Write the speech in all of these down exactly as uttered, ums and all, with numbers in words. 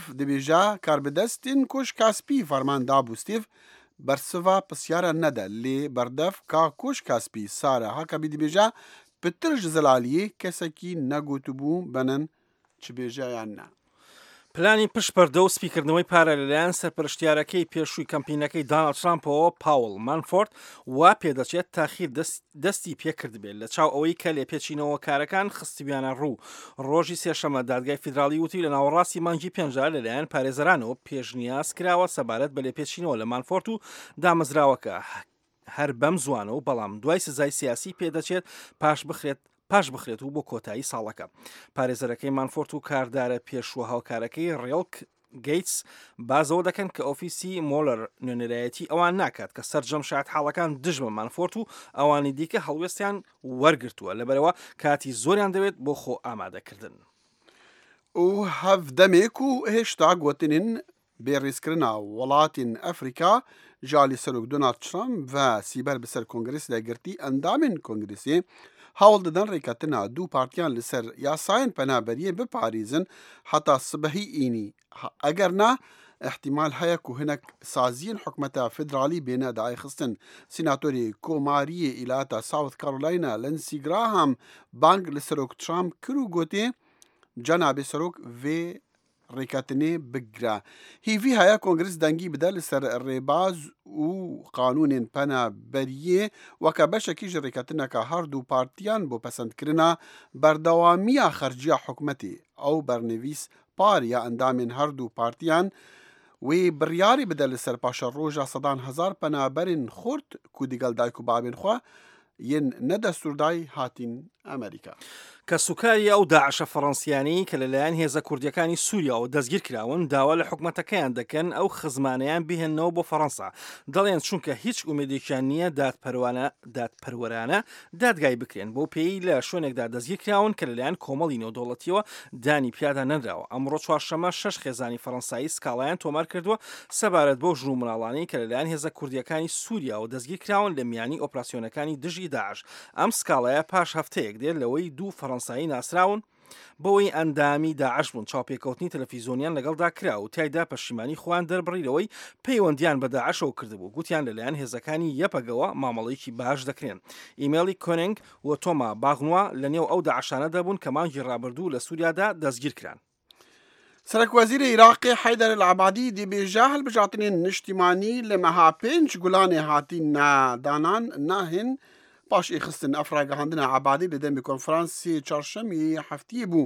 dibêje karbidestên ku ji Kaspî ferman dabû stêv bersiva pisyara nede lê berdev ka ku ji Kaspî Sare Hakabî dibêje pitir ji Zelaliyê kesekî negotibû benin çibêje yan ne. پلانی پشپەردە و سپیکردنەوەی پارە لەلایەن سەرپەرشتیارەکەی پێشووی کەمپینەکەی داناڵد ترامپەوە پاوڵ مانفۆرد وا پێدەچێت تاخیر دەستی پێکرد بێت لە چاو ئەوەی کە لێپێچینەوە کارەکان خستیبیانە ڕوو. ڕۆژی سێشەممە دادگای فیدراڵی وتی لە ناوەڕاستی مانگی پێنجار لەلایەن پارێزەرانەوە پێشنیاز کراوە سەبارەت بە لێپێچینەوە لە مانفۆرد و دامەزراوەکە هەر بەم زوانە و بەڵام دوای سزای سیاسی پێدەچێت پاش بخرێت پاش بخرێت و بۆ کۆتایی ساڵەکە. پارێزەرەکەی مانفۆرت و کاردارە پێشوە هاوکارەکەی ڕێڵک گەیتس بازەوە دەکەن کە ئۆفیسی مۆلەر نوێنەرایەتی ئەوان ناکات کە سەرجەم شایەت حاڵەکان دژمە مانفۆرت و ئەوانی دیکە هەڵوێستیان وەرگرتووە لەبەرەوە کاتی زۆریان دەوێت بۆ خۆ ئامادەکردن. و هەڤدەمێک و هێشتا گوتنین بێڕێزکردنا وڵاتین ئەفریقا ژالی سەرۆک دۆنالد ترامپ و سیبەر بەسەر کۆنگرس دەرگرتی ئەندامên کۆنگرسê هەوڵ دەدەن ڕێکەتنا دوو پارتیان لەسەر یاسایên پەنابەریە بپارێزن هەتا سبەهی ئینی ئەگەر نا احتیمال هەیە ku hinek saziyên hikûmeta federalî bêne dayxistin. Sînatorê Komariyê îlata South Carolina Lindsey Graham bang li Serok Trump kir û gotê cenabê Serok vê rêketinê bigire. Hîvî heye Kongres dengî bide li ser rêbaz û qanûnên penaberiyê weke beşekî ji rêketineka her du partiyan bo pesendkirina berdewamiya xerciya hikûmetê ew bernivîs pariya endamên her du partiyan wê biryarî bide li ser paşeroja sedan hezar penaberên xurt ku digel dayk û bavên xwe yên nedestûrdayî hatin Amerîka. کە سوکاری ئەو داعشە فەڕەنسیانی کە لەلایەن هێزە کوردیەکانی سووریا و دەستگیر کراون داوا لە حکومەتەکەیان دەکەن ئەو خزمانەیان بهێننەوە بۆ فەڕەنسا. دەڵێن چونکە هیچ ئومێدێکیان نییە دادپەروەرانە دادگای بکرێن بۆ پێی لە شوێنێکدا دەستگیر کراون کە لەلایەن کۆمەڵی نێودەوڵەتیەوە دانی پیادا نەدراوە. ئەمڕۆ چوارشەممە شەش خێزانی فەڕەنسایی سکاڵایان تۆمار کردووە سەبارەت بۆ ژوو مناڵانەی کە لەلایەن هێزە کوردیەکانی سووریا و دەستگیر کراون لە میانی ئۆپراسیۆنەکانی دژی داعش. ئەم سکاڵایە پاش هەفتەیەک دێت لەوەی دوو فەڕەنسایی ناسراون بۆەوەی ئەندامی داعش بوون. چاوپێکەوتنی تەلەڤیزۆنیان لەگەڵدا کرا و تایدا پەشیمانی خۆیان دەربڕیرەوەی پەیوەندیان بە داعشەوە کردبوو. گوتیان لەلایەن هێزەکانی یەپەگەوە مامەڵەیەکی باش دەکرێن. ئیمێلی کۆننگ و تۆما باغنوا لە نێو ئەو داعشانە دەبوون کە مانگی ڕابردوو لە سووریادا دەستگیر کران. سەرۆکوەزیرە عێراقی حەیدەر العەبادی دەبێژە هەڵبژارتنên نیشتیمانî li meha pênc gulanê hatî nedanan nahên paş êxistin efragihandina Ebadî li demê konferansê çarşemê heftiyê bû.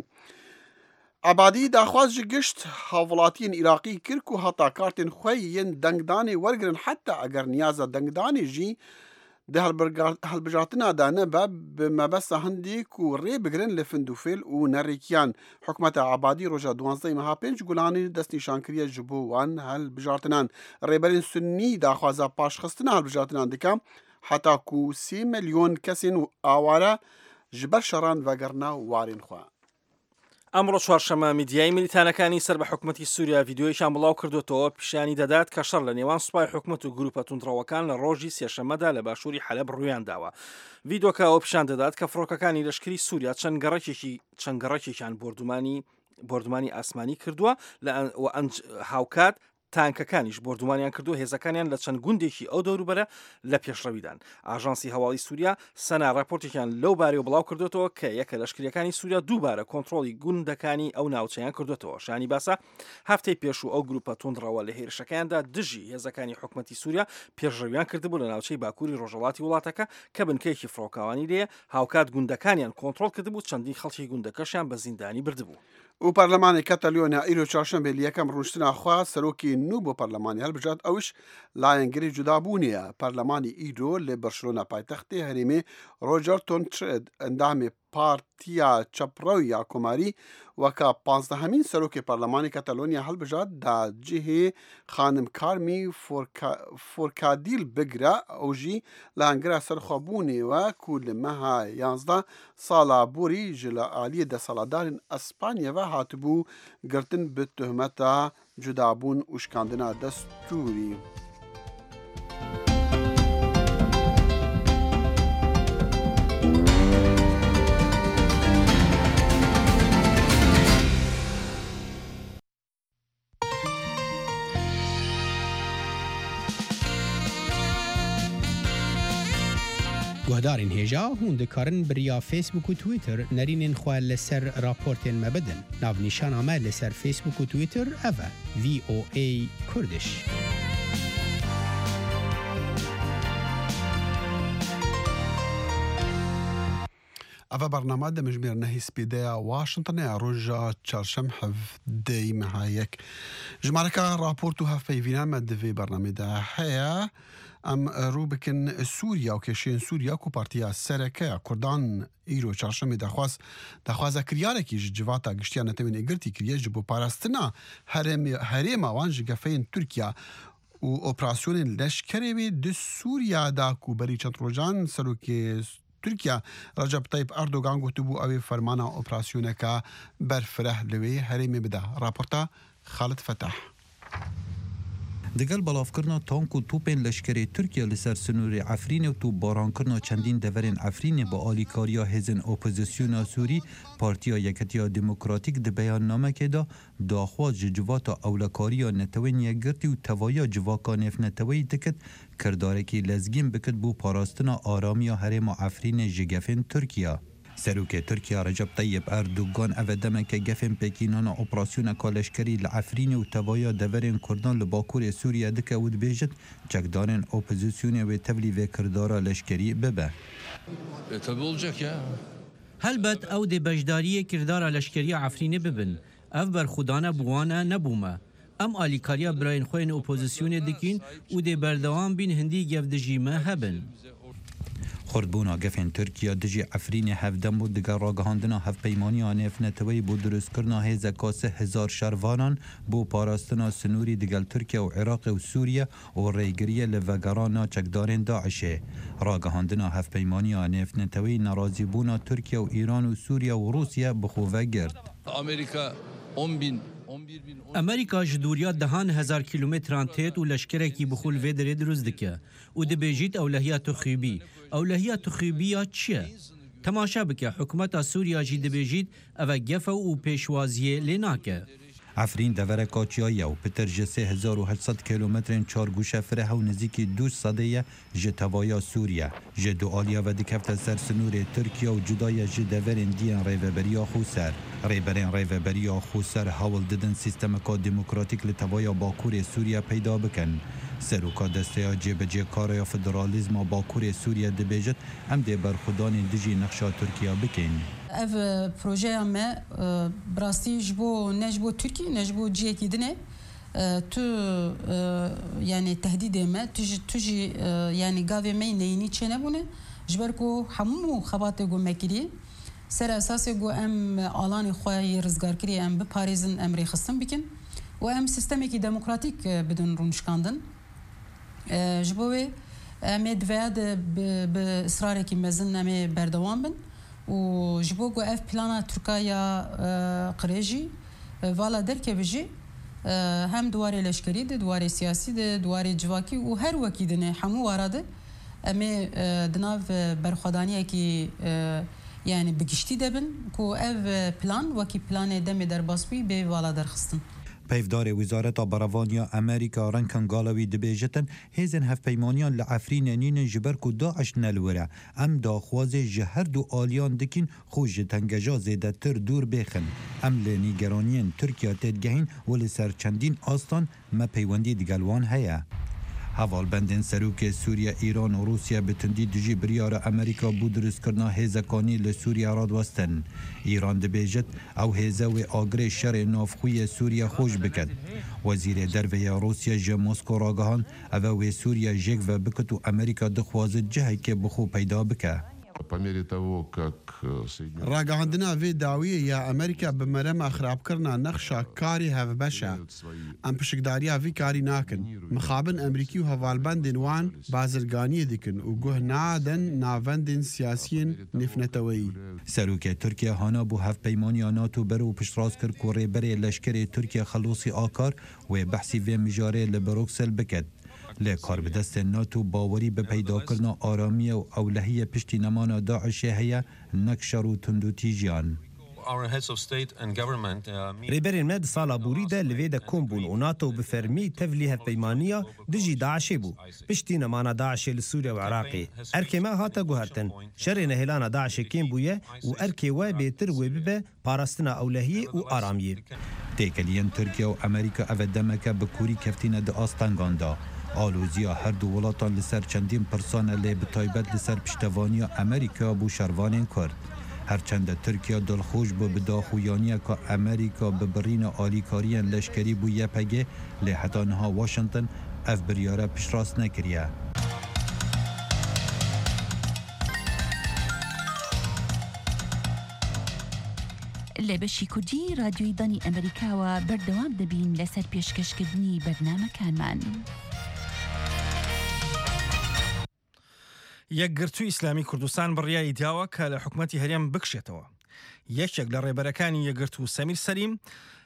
Ebadî daxwaz ji gişt hevwelatiyên Îraqî kir ku heta kartên xwe yên dengdanê wergirin heta eger niyaza dengdanê jî di helbijartina de nebe bi mebesta hindî ku rê bigirin li findûfêl û nerêkiyan. Hikûmeta Ebadî roja duwazdehê meha pênc gulanê destnîşankiriye ji bo wan helbijartinan. Rêberên Sunnî daxwaza paşxistina helbijartinan dike heta ku sê milyon kesên aware ji ber şeran vegerna warên xwe. ئەمڕۆ چوارشەممە میدیای میلیتانەکانی سەر بە حکومەتی سووریا ڤیدیۆیشان بڵاو کردوێتەوە پیشانی دەدات کە شەڕ لە نێوان سوپای حکومەت و گروپە توندڕەوەکان لە ڕۆژی سێشەممەدا لە باشووری حەلەب ڕوویان داوە. ڤیدۆکە ئەوە پیشان دەدات کە فڕۆکەکانی لەشکری سووریا چەند گەڕەکێکی چەند گەڕەکێکیان بردومانی بردومانی ئاسمانی کردووە و هاوکات تانکەکانیش بردومانیان کردو هێزەکانیان لە چەند گوندێکی ئەو دەوروبەرە لە پێشڕەویدان. ئاژانسی هەواڵی سووریا سەنا راپۆرتێکیان لەو بارەوە بڵاو کردوێتەوە کە یەکە لەشکریەکانی سووریا دووبارە کۆنتڕۆڵی گوندەکانی ئەو ناوچەیان کردوێتەوە. شانی باسا هەفتەی پێشوو ئەو گروپە توندڕەوە لە هێرشەکەیاندا دژی هێزەکانی حکومەتی سووریا پێشڕەویان کردبوو لە ناوچەی باکووری ڕۆژهەڵاتی وڵاتەکە کە بنکەیەکی فڕۆکاوانی لێ هاوکات گوندەکانیان کۆنتڕۆڵ کردبوو چەندین خەڵکی گوندەکەشیان بە زیندانی بردبوو. و پەرلەمانی کەتەلۆنیا ئیرۆ چوارشەممە لە یەکەم ڕۆژتنا خوا سەرۆکی نو بۆ پەرلەمانی هەڵبژات ئەوش لایەنگری جودابوونیە. پەرلەمانی ئیرۆ لە بەرشلۆنا پایتەختی هەرێمێ ڕۆجەر تۆنچرد ئەندامی پارتیا چەپڕەویە کۆماری وەکە پانزدەهەمین سەرۆکی پەرلەمانی کەتەلۆنیا هەڵبژات دا جihê خانم کارمی فۆرکادیل بگرە ئەو ژی لە هەنگرا سەرخۆبوونێوە ku li meha yanzdeh sala borî ji li aliyê destsaladdarên Espanyayê ve hatibû girtin bi tuhmeta cudabûn û şikandina destûrî. گهدارین هجا هون دکارن بریا فیسبوک و تویتر نرینین خواه لسر راپورتین مبدن. ناو نشان آمه لسر فیسبوک و تویتر اوه وی او ای کردش. أفا برنامج مجمير نهي سبيدايا واشنطن روجا تشارشم حف داي مهايك جماركا رابورتو هف بيفينا مد في برنامج هيا ام روبكن سوريا وكشين سوريا كو بارتيا سركا كردان ايرو تشارشم دخواز دخواز كرياركي جواتا گشتيا نتمن اگرتي كريا جبو باراستنا هرم هريما وانج گفين تركيا و اوپراسيون لشكري د سوريا دا كو بري چتروجان سروكي تركيا رجب طيب أردوغان قوتبو أوي فرمانا أوبراسيونكا برفره لوي هريمي بدا رابورتا خالد فتح دگل بلافکرنا تانک و توپین لشکری ترکیه لسر سنور عفرین و تو باران کرنا چندین دورین عفرین با آلیکاریا هزن اپوزیسیون سوری پارتیا یکتیا دموکراتیک ده بیان نامه که دا داخواز جواتا اولکاریا نتوین یگرتی و توایا جواکا نف نتوی دکت کرداره که لزگین بکت بو پاراستنا آرامیا هرم عفرین جگفین ترکیه. سروک ترکیه رجب طیب اردوغان اودمه که گفن پکینانا اپراسیون کالشکری لعفرین و توایا دورین کردان لباکور سوریه دکه ود بیجت چکدارن اپوزیسیون و تولی و کردارا لشکری ببه. tabii olacak ya. هلبت او دی بجداری کردار لشکری عفرینه ببن اف بر خودانه بوانه نبومه ام آلیکاریا براین خوین اپوزیسیون دکین و دی بردوان بین هندی گفدجیمه هبن خردبونا گفن ترکیه دجی عفرین هفدم بود دگر راگهاندنا هف پیمانی آنف نتوی بود درست کرنا هزا کاسه هزار شروانان بو پاراستنا سنوری دگل ترکیه و عراق و سوریه و ریگریه لوگرانا چکدارین داعشه راگهاندنا هف پیمانی آنف نتوی نرازی بونا ترکیه و ایران و سوریه و روسیه بخوه گرد Amerika on bin امریکا جدوریا دهان هزار کیلومتران تیت و لشکرکی بخول ویدره دروز دکه و دبیجید اولهیات خویبی اولهیات خویبی چیه؟ تماشا بکه حکومت سوریا جی دبیجید او گفه و پیشوازیه لیناکه عفرین دوره کاچیایی و پتر جسه هزار و هشتصد کیلومترین چار گوشه فره و نزدیکی دوش صدیه جتوایا سوریه جدو آلیا و دکفت سر سنور ترکیه و جدای جدورین دیان ریوبریا خوسر ریبرین ریوبریا خوسر حاول ددن سیستم کا دموکراتیک لتوایا باکور سوریه پیدا بکن سروکا دسته جبجه کاریا فدرالیزم باکور سوریه دبیجت ام دی برخودان دیجی نقشا ترکیه بکن ev projeya me brastî ji bo ne ji bo Tirkiye ne ji bo ciyekî dinê tu yani tehdîdê me tu jî tu jî yani gavê me neyînî çênebûne ji ber ku hemû xebatê got me kiriye ser esasê got em alanê xwe yê rizgarkirî em biparêzin em rêxistin bikin û em sistemekî demokratîk bidin rûnişkandin ji bo wê em ê diveya de bi ısrarekî mezin em ê berdewam bin و جبو گو اف پلانا ترکایا قریجی والا درکویجی هم دواره لشکری ده دواره سیاسی ده دواره جواکی و هر وکی دنه همو واراده امی دناو برخوادانیه کی yani بگشتی دبن کو اف پلان وکی پلان دمی در باسپی به والا درخستن پیفدار وزارت براوانیا امریکا رنکن گالوی دبیجتن هیزن هف پیمانیان لعفرین نین جبر کو داعش نلوره ام داخواز جهر دو آلیان دکین خوش تنگجا زیده تر دور بخن ام لنیگرانین ترکیه تدگهین ولی سرچندین آستان ما پیوندی دگلوان هیا حوال بندن سروک سوریه ایران و روسیه بتندی دجی بریار امریکا بود درست کرنا هیزکانی لسوریه راد وستن ایران دبیجت او هیزه و آگره شر نافخوی سوریه خوش بکد وزیر دروی روسیه جه موسکو راگهان او و سوریه جگ و بکت و امریکا دخوازد جهی که بخو پیدا بکه راگهاندنا وی داویه یا امریکا بمرم خراب کرنا نقشا کاری هف بشا ام پشکداریا وی کاری ناکن مخابن امریکی و هوالبندن وان بازرگانی دکن و گوه نادن ناوندن سیاسین نفنتوی سروک ترکیه هانا بو هف پیمانی ناتو برو پشتراز کر کوری بری لشکر ترکیه خلوصی آکار و بحثی وی مجاره لبروکسل بکد لکار به دست ناتو باوری به پیدا کرنا آرامی و اولهی پشتی نمان داعش هیا نکشر و تندو تیجیان ریبرین مد سالا بوریده لویده کومبون و ناتو بفرمی تفلی هفپیمانیا دجی داعشی بو پشتی نمانا داعشی لسوریه و عراقی ارکی ما هاتا گوهرتن شر نهلان داعشی کیم بویه و ارکی وای بیتر وی ببه پاراستنا اولهی و آرامیه تێکەلیەن تورکیا و ئەمریکا ئەvە دەمەکە بە کووری کەفتینە دە ئاستانگاندا ئالۆزیە هەردوو وڵاتان لەسەر چەندین پرسانە لێ بتایبەت لەسەر پشتەوانیە ئەمریکا بۆ شەروانên کورد هەرچەندە تورکیا دڵخۆش بۆ بداخویانیە کە ئەمریکا ببڕینە ئالیکاریان لەشکری بوو یەپەگێ لێ هەتا نها واشنگتن ئەف بریارە پشتڕاست نەکریە. لە بەشی کوردی رادیۆی دانی ئەمریکاوە بەردەوام دەبین لەسەر پێشکەشکردنی بەرنامەکانمان. یەکگرتووی ئیسلامی کوردستان بڕیایی داوە کە لە حکوومەتی هەرێم بکشێتەوە. یەکێک لە ڕێبەرەکانی یەکگرتوو سەمیر سەلیم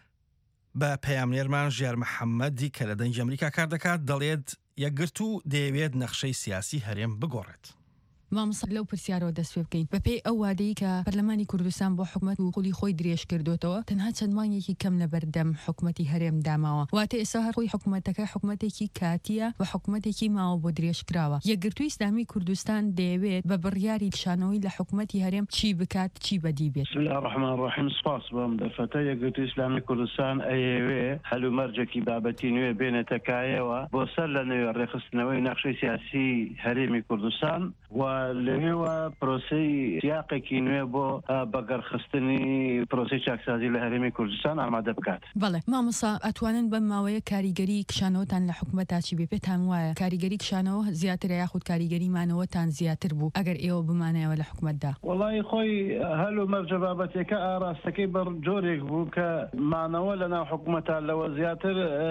بە پەیامنێرمان ژیار محەممەدی کە لە دەنگی ئەمریکا کار دەکات دەڵێت یەکگرتوو دەیەوێت نەخشەی سیاسی هەرێم بگۆڕێت. مامۆستا لەو پرسیارەوە دەست پێ بکەین بەپێی ئەو وادەی کە پەرلەمانی کوردستان بۆ حکوومەت و قوڵی خۆی درێژ کردوتەوە تەنها چەند مانگێکی کەم لە بەردەم حکوومەتی هەرێم داماوە واتە ئێستا هەر خۆی حکوومەتەکە حکوومەتێکی کاتیە و حکوومەتێکی ماوە بۆ درێژ کراوە. یەکگرتووی ئیسلامی کوردستان دەیەوێت بە بڕیاری شانەوەی لە حکوومەتی هەرێم چی بکات چی بەدی بێت. بسم الله الرحمن الرحیم سپاس بەم دەفەتە یەکگرتووی ئیسلامی کوردستان ئەیەوێ هەلومەرجێکی بابەتی نوێ بێنێتەکایەوە بۆ سەر لە نوێ ڕێخستنەوەی نەخشەی سیاسی هەرێمی کوردستان و لەوێوە پرۆسەی سیاقێکی نوێ بۆ بەگەڕخستنی پرۆسەی چاکسازی لە هەرێمی کوردستان ئامادە بکات. بەڵێ مامۆستا ئەتوانن بەم ماوەیە کاریگەری کشانەوەتان لە حکوومەتا چی بێ پێتان وایە کاریگەری کشانەوە زیاتر یاخود کاریگەری مانەوەتان زیاتر بوو ئەگەر ئێوە بمانەوە لە حکوومەتدا؟ وەڵای خۆی هەلومەرجە بابەتێکە ئاراستەکەی بەر جۆرێک بوو کە مانەوە لەناو حکوومەتا لەوە زیاتر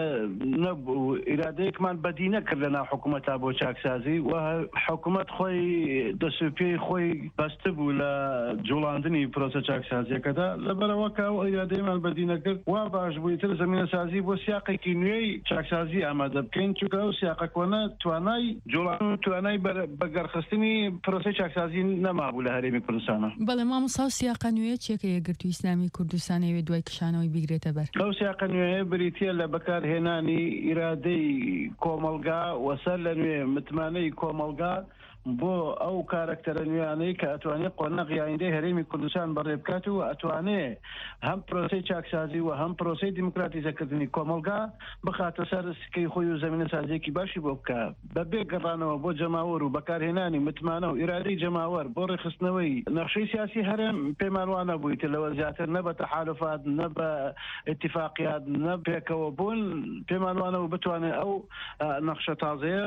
نەبوو ئیرادەیەکمان بەدی نەکرد لەناو حکوومەتا بۆ چاکسازی و حکوومەت خۆی دەسوپێی خۆی بەستە بوو لە جوڵاندنی پرۆسە چاکسازیەکەدا لەبەرەوەکە ئەو ئیرادەیەمان بەدی نەکرد وا باش بووی تر زمینە سازی بۆ سیاقێکی نوێی چاکسازی ئامادە بکەین چونکە ئەو سیاقەکۆنە توانای جوڵاندن و توانای بەگەڕخستنی پرۆسەی چاکسازی نەمابوو لە هەرێمی کوردستانە. بەڵێ مامۆستا سیاقە نوێیە چیەکە یەکگرتووی ئیسلامی کوردستان ئەوێ دوای کشانەوەی بیگرێتە بەر؟ ئەو سیاقە نوێیە بریتیە لە بەکارهێنانی ئیرادەی کۆمەڵگا وەسەر لە نوێ متمانەی کۆمەڵگا بۆ ئەو کارکتەرە نوێیانەی کە ئەتوانێت قۆنەغی ئایندەی هەرێمی کوردستان بەڕێ بکات و ئەتوانێت هەم پرۆسەی چاکسازی و هەم پرۆسەی دیموکراتیزەکردنی کۆمەڵگا بخاتە سەر سکەی خۆی و زمینە سازیێکی باشی بۆ بکە بەبێ گەڕانەوە بۆ جەماوەر و بەکارهێنانی متمانە و ئیرادەی جەماوەر بۆ ڕێخستنەوەی نەخشەی سیاسی هەرێم پێمان وانە بوویتە لەوە زیاتر نە بە تەحالوفات نە بە ئیتیفاقیات نە پێکەوە بوون پێمان وانەوە بتوانێت ئەو نەخشە تازەیە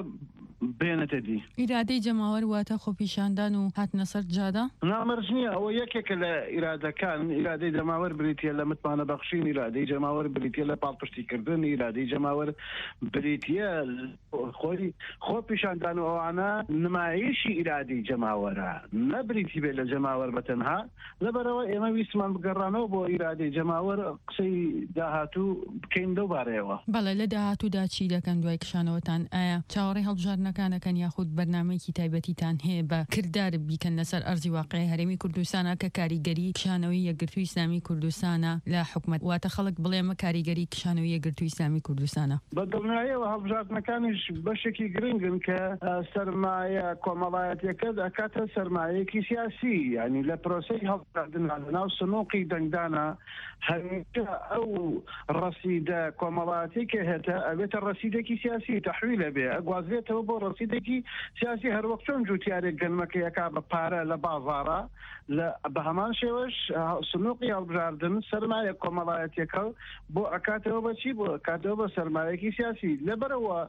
بێنێتە دی. ئیرادەی جەماوەر واتە خۆپیشاندان و هاتنە سەر جادا؟ نامەرج نییە ئەوە یەکێکە لە ئیرادەکان ئیرادەی جەماوەر بریتیە لە متمانە بەخشین ئیرادەی جەماوەر بریتیە لە پاڵپشتیکردن ئیرادەی جەماوەر بریتیە خۆی خۆپیشاندان و ئەوانە نمایشی ئیرادەی جەماوەرە نەبریتی بێت لە جەماوەر بەتەنها لەبەرەوە ئێمە ویستمان بگەڕانەوە بۆ ئیرادەی جەماوەر قسەی داهاتوو بکەین لەو بارەیەوە. بەڵێ لە داهاتوودا چی دەکەن دوای کشانەوەتان ئایا چاوەڕێی هەڵبژاردنەکانەکەن یاخود بەرنامەیەکی تایبەتیتان هەیە بە کردار بیکەن لەسەر ئەرزی واقعی هەرێمی کوردستانە کە کاریگەری کشانەوەی یەکگرتووی ئیسلامی کوردستانە لە حکوومەت واتە خەڵک بڵێمە کاریگەری کشانەوەی یەکگرتووی ئیسلامی کوردستانە بە دڵنیاییەوە هەڵبژاردنەکانیش بەشێکی گرنگن کە سەرمایە کۆمەڵایەتیەکە دەکاتە سەرمایەیەکی سیاسی ینی لە پرۆسەی هەڵبژاردنە لەناو سنووقی دەنگدانە هەمیشە ئەو ڕەسیدە کۆمەڵایەتی کە هێتە ئەوێتە ڕەسیدێکی سیاسی تەحویلە بێ ئەگوازرێتەوە بۆ ڕەسیدێکی سیاسی هەروەک چۆن جوتیارێک گەنمەکەیەکا بە پارە لە بازاڕە لە بە هەمان شێوەش سنووقی هەڵبژاردن سەرمایە کۆمەڵایەتیەکە بۆ ئەکاتەوە بەچی بۆ کاتەوە بە سەرمایەکی سیاسی لەبەرەوە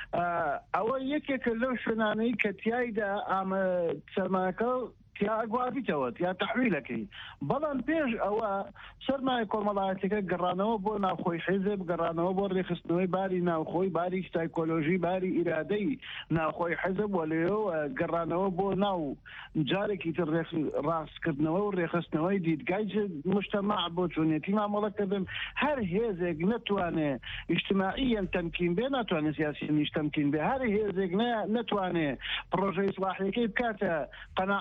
ئەوە یەکێکە لەو شوێنانەی کە تیایدا ئامە سەرمایەکە تیا ئەگوازیتەوە یا تەحویلەکەی بەڵام پێش ئەوە سەرمایە کۆمەڵایەتەکە گەڕانەوە بۆ ناوخۆی حیزب گەڕانەوە بۆ ڕێخستنەوەی باری ناوخۆی باری سایکۆلۆژی باری ئیرادەی ناوخۆی حیزب وە لێەوە گەڕانەوە بۆ ناو جارێکی تر ڕاستکردنەوە و ڕێخستنەوەی دیدگای مجتەماع بۆ چۆنێتی مامەڵەکردن هەر هێزێک نەتوانێت ئیجتماعیەن تەمکین بێ ناتوانێت سیاسیەنیش تەمکین بێ هەر هێزێک نەتوانێت پرۆژەی ئیسلاحیەکەی بکاتە قەناعەتی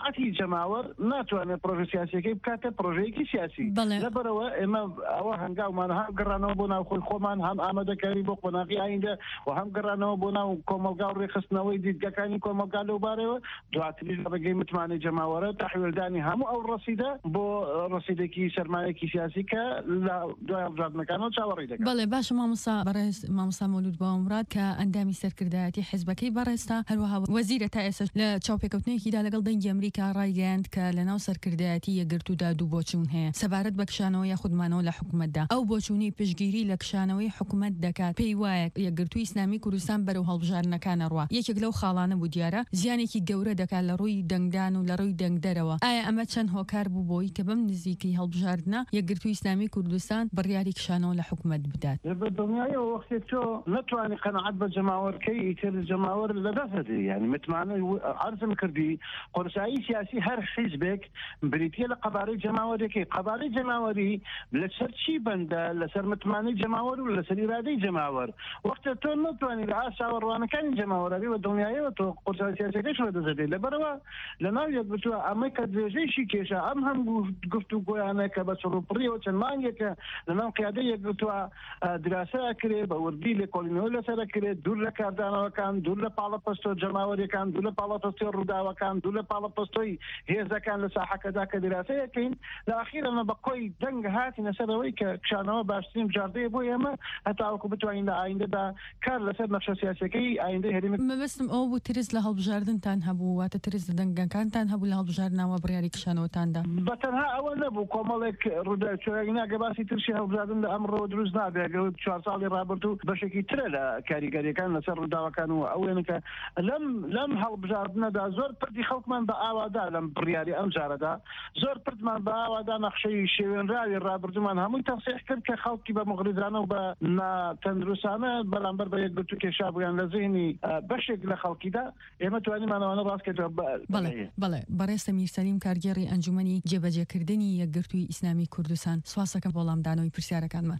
جەماوەر ناتوانێت پرۆژە سیاسیەکەی بکاتە پرۆژەیەکی سیاسی لەبەرەوە ئێمە ئەوە هەنگاومان هەم گەڕانەوە بۆ ناو خۆی خۆمان هەم ئامادەکاری بۆ قۆناغی ئایندە و هەم گەڕانەوە بۆ ناو کۆمەلگا و ڕێخستنەوەی دیدگەکانی کۆمەلگا لەو بارەوە دواتریش لە ڕێگەی متمانەی جەماوەرە تحویلدانی هەموو ئەو ڕەسیدە بۆ ڕەسیدێکی سەرمایەکی سیاسی کە لە دوای هەڵبژاردنەکانەوە چاوەڕێی دەکات. بەڵێ باشە مامۆستا بەڕێز مامۆستا مەولود باوەمراد کە ئەندامی سەرکردایەتی حیزبەکەی بەڕێستا هەروەها وەزیرە تا ئێستا لە چاوپێکەوتنێکیدا لەگەڵ دەنگی ئەمریکا ڕایگەیاند کە لەناو سەرکردایەتی یەکگرتوودا دوو بۆچوون هەیە سەبارەت بە کشانەوە یا خودمانەوە لە حکوومەتدا ئەو بۆچوونی پشگیری لە کشانەوەی حکوومەت دەکات پێی وایە یەکگرتووی ئیسلامی کوردستان بەرەو هەڵبژاردنەکانە ڕوا یەکێک لەو خاڵانە بوو دیارە زیانێکی گەورە دەکات لە ڕووی دەنگدان و لە ڕووی دەنگدەرەوە ئایا ئەمە چەند هۆکار بوو بۆی کە بەم نزیکی هەڵبژاردنە یەکگرتووی ئیسلامی کوردستان بڕیاری کشانەوە لە حکوومەت بدات بە دڵنیایەوە وەختێک تۆ نەتوانی قەنەعەت بە جەماوەرکەی ئیتر جەماوەر لەدەستت یعنی متمانە عەرزم کردی قورسایی سیاسی هەر حیزبێک بریتیە لە قەبارەی جەماوەرەکەی قەبارەی جەماوەری لەسەر چی بەندە لەسەر متمانەی جەماوەر و لەسەر ئیرادەی جەماوەر وەختە تۆ نەتوانی لە ئاساوەڕوانەکانی جەماوەرەکەی بە دڵنیایەوە تۆ قورسایی سیاسیەکەیش لەدەستێت لەبەرەوە لەناو یەکگرتووە ئەمەی کە درێژەیشی کێشە ئەم هەم گفتوگۆیانە کە بە چڕوپڕیەوە چەند مانگێکە لەناو قیادەی یەکگرتووە دراسە کرێ بە وردی لێ کۆڵینەوە لەسەر کرێت دوور لە کاردانەوەکان دوور لە پاڵەپەستۆ جەماوەریەکان دوور لە پاڵەپەستۆ ڕووداوەکان دوور لە پاڵەپەستۆی هێزەکان لە ساحەکەدا کە دراسەیەکەین لە ئاخیرەمە بە قۆی دەنگ هاتینە سەرەوەی کە کشانەوە باشترین بژاردەیە بۆ ئێمە هەتاوەکو بتوانین لە ئایندەدا کار لەسەر نەخشە سیاسیەکەی ئایندەی هەرێمی مەبەستم ئەو بوو ترس لە هەڵبژاردنتان هەبوو واتە ترس لە دەنگەکانتان هەبوو لە هەڵبژاردنەوە بڕیاری کشانەوەتاندا بەتەنها ئەوە نەبوو کۆمەڵێک ڕووداوچۆیەکی باسی ترشی هەڵبژاردن لە ئەمڕۆ دروست نابێت چوار ساڵی ڕابردوو بەشێکی ترە لە کاریگەریەکان لەسەر ڕووداوەکان و ئەوێنکە لەم لەم هەڵبژاردنەدا زۆر پردی خەڵکمان بە ئاوادا لەم بڕیاری ئەم جارەدا زۆر پردمان بە ئاوادا نەخشەی شێوێنراوی ڕابردومان هەمووی تەفسیح کرد کە خەڵکی بە مغریزانە و بە ناتەندروستانە بەرامبەر بە یەکگرتوو کێشا بوویان لە ذهنی بەشێک لە خەڵکیدا ئێمە توانیمانەوەنە ڕاستکردەوە. بەڵێ بەڵێ بەڕێستە میرسەلیم کارگێڕی ئەنجومەنی جێبەجێکردنی یەکگرتووی ئیسلامی کوردستان سواسەکەم وەڵامدانەوەی پرسیارەکانمان.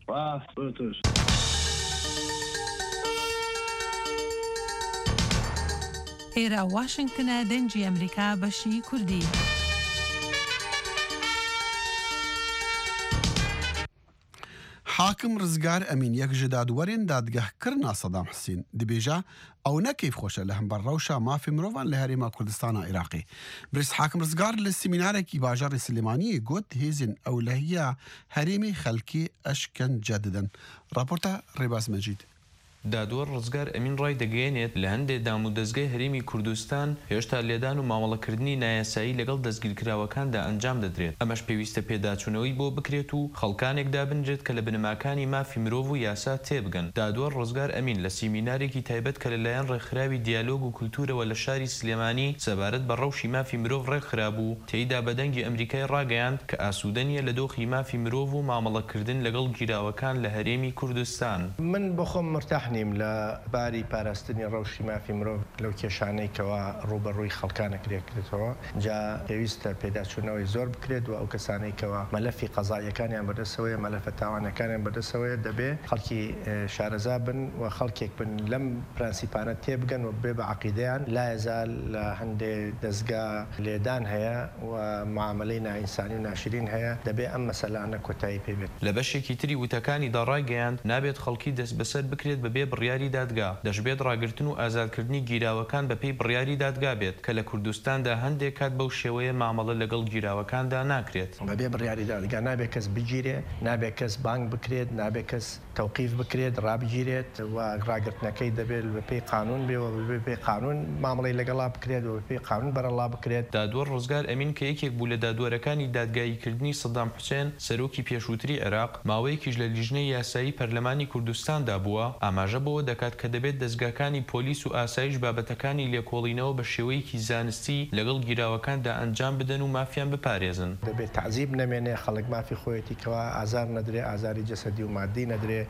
ئێرە واشنگتنە دەنگی ئەمریکا بەشی کوردی. حاکم ڕزگار ئەمین یەک ji دادوەرێن دادگەهکردنا سەدام حوسێن دibêje ew ne kêfxweş e li hember rewşa mafê mirovan li herêma Kurdistana Iraqê. Birêz Hakim Rizgar li semînarekî bajarê Silêmaniyê got hêzên ewlehiya herêmê xelkê eşkence didin. Raporta Rêbaz Mecîd. دادوەر ڕزگار ئەمین ڕای دەگەێنێت لە هەندێک دام و دەستگای هەرێمی کوردستان هێشتا لێدان و مامەڵەکردنی نایاسایی لەگەڵ دەستگیرکراوەکاندا ئەنجام دەدرێت ئەمەش پێویستە پێداچوونەوەی بۆ بکرێت و خەڵکانێک دابنجێت کە لە بنەماکانی مافی مرۆڤ و یاسا تێبگەن. دادوەر ڕزگار ئەمین لە سیمینارێکی تایبەت کە لەلایەن ڕێکخراوی دیالۆگ و کولتورەوە لە شاری سلێمانی سەبارەت بە ڕەوشی مافی مرۆڤ ڕێکخرا بوو تێیدا بەدەنگی ئەمریکای ڕاگەیاند کە ئاسوودەنیە لە دۆخی مافی مرۆڤ و مامەڵەکردن لەگەڵ گیراوەکان لە هەرێمی کوردستان. من بۆخۆم مرتاح نیم لە باری پاراستنی ڕەوشی مافی مرۆڤ لەو کێشانەی کەوا ڕوبەڕووی خەڵکانە کرێکرێتەوە جا پێویستە پێداچوونەوەی زۆر بکرێت و ئەو کەسانەی کەوا مەلەفی قەزاییەکانیان بەدەستەوەیە مەلەفە تاوانەکانیان بەدەستەوەیە دەبێ خەڵکی شارەزا بن و خەڵکێک بن لەم پرەنسیپانە تێبگەن و بێ بە عەقیدەیان لا یەزال لە هەندێک دەستگا لێدان هەیە و معاملەی نائینسانی و ناشرین هەیە دەبێ ئەم مەسەلانە کۆتایی پێبێت. لە بەشێکی تری وتەکانی داڕاگەیاند نابێت خەڵکی دەست بەسەر بکرێت بەبێ بڕیاری دادگا دەشبێت ڕاگرتن و ئازادکردنی گیراوەکان بەپێی بڕیاری دادگا بێت کە لە کوردستاندا هەندێک کات بەو شێوەیە مامەڵە لەگەڵ گیراوەکاندا ناکرێت. بەبێ بڕیاری دادگا نابێت کەس بگیرێ نابێت کەس بانگ بکرێت نابێت کەس تەوقیف بکرێت ڕابگیرێت و ڕاگرتنەکەی دەبێت بەپێی قانون بێەوە بەپێی قانون مامەڵی لەگەڵا بکرێت و بەپێی قانون بەرەڵا بکرێت. دادوەر ڕزگار ئەمین کە یەکێک بوو لە دادوەرەکانی دادگاییکردنی سەدام حوسێن سەرۆکی پێشووتری عێراق ماوەیەکیش لە لیژنەی یاسایی پەرلەمانی کوردستاندا بووە ئاماژە بەوە دەکات کە دەبێت دەستگاکانی پۆلیس و ئاسایش بابەتەکانی لێکۆڵینەوە بە شێوەیەکی زانستی لەگەڵ گیراوەکاندا ئەنجام بدەن و مافیان بپارێزن. دەبێت تعزیب نەمێنێ خەڵک مافی خۆیەتی کەوا ئازار نەدرێ ئازاری جەسەدی و مادی نەدرێ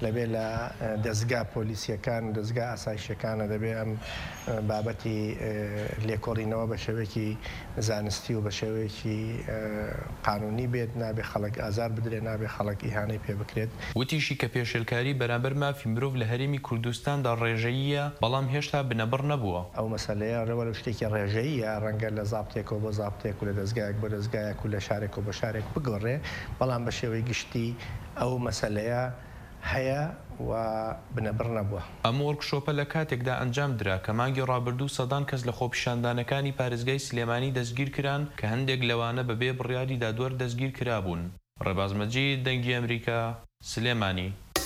لەبێ لە دەستگا پۆلیسیەکان دەستگا ئاسایشەکانە دەبێ ئەم بابەتی لێکۆڵینەوە بە شێوەیەکی زانستی و بە شێوەیەکی قانونی بێت نابێ خەڵک ئازار بدرێ نابێ خەڵک ئیهانەی پێ بکرێت. وتیشی کە پێشێلکاری بەرامبەر مافی مرۆڤ لە هەرێمی کوردستاندا ڕێژەییە بەڵام هێشتا بنەبڕ نەبووە. ئەو مەسەلەیە ڕێوە لە شتێکی ڕێژەییە ڕەنگە لە زابتێکەوە بۆ زابتێک و لە دەستگایەک بۆ دەستگایەک و لە شارێک و بە شارێک بگۆڕێ بەڵام بە شێوەی گشتی ئەو مەسەلەیە هەیە و بنەبڕ نەبووە. ئەم وەرکشۆپە لە کاتێکدا ئەنجام درا کە مانگی ڕابردوو سەدان کەس لە خۆپیشاندانەکانی پارێزگای سلێمانی دەستگیر کران کە هەندێک لەوانە بەبێ بڕیاری دادوەر دەستگیر کرابوون. ڕێباز مەجید دەنگی ئەمریکا سلێمانی.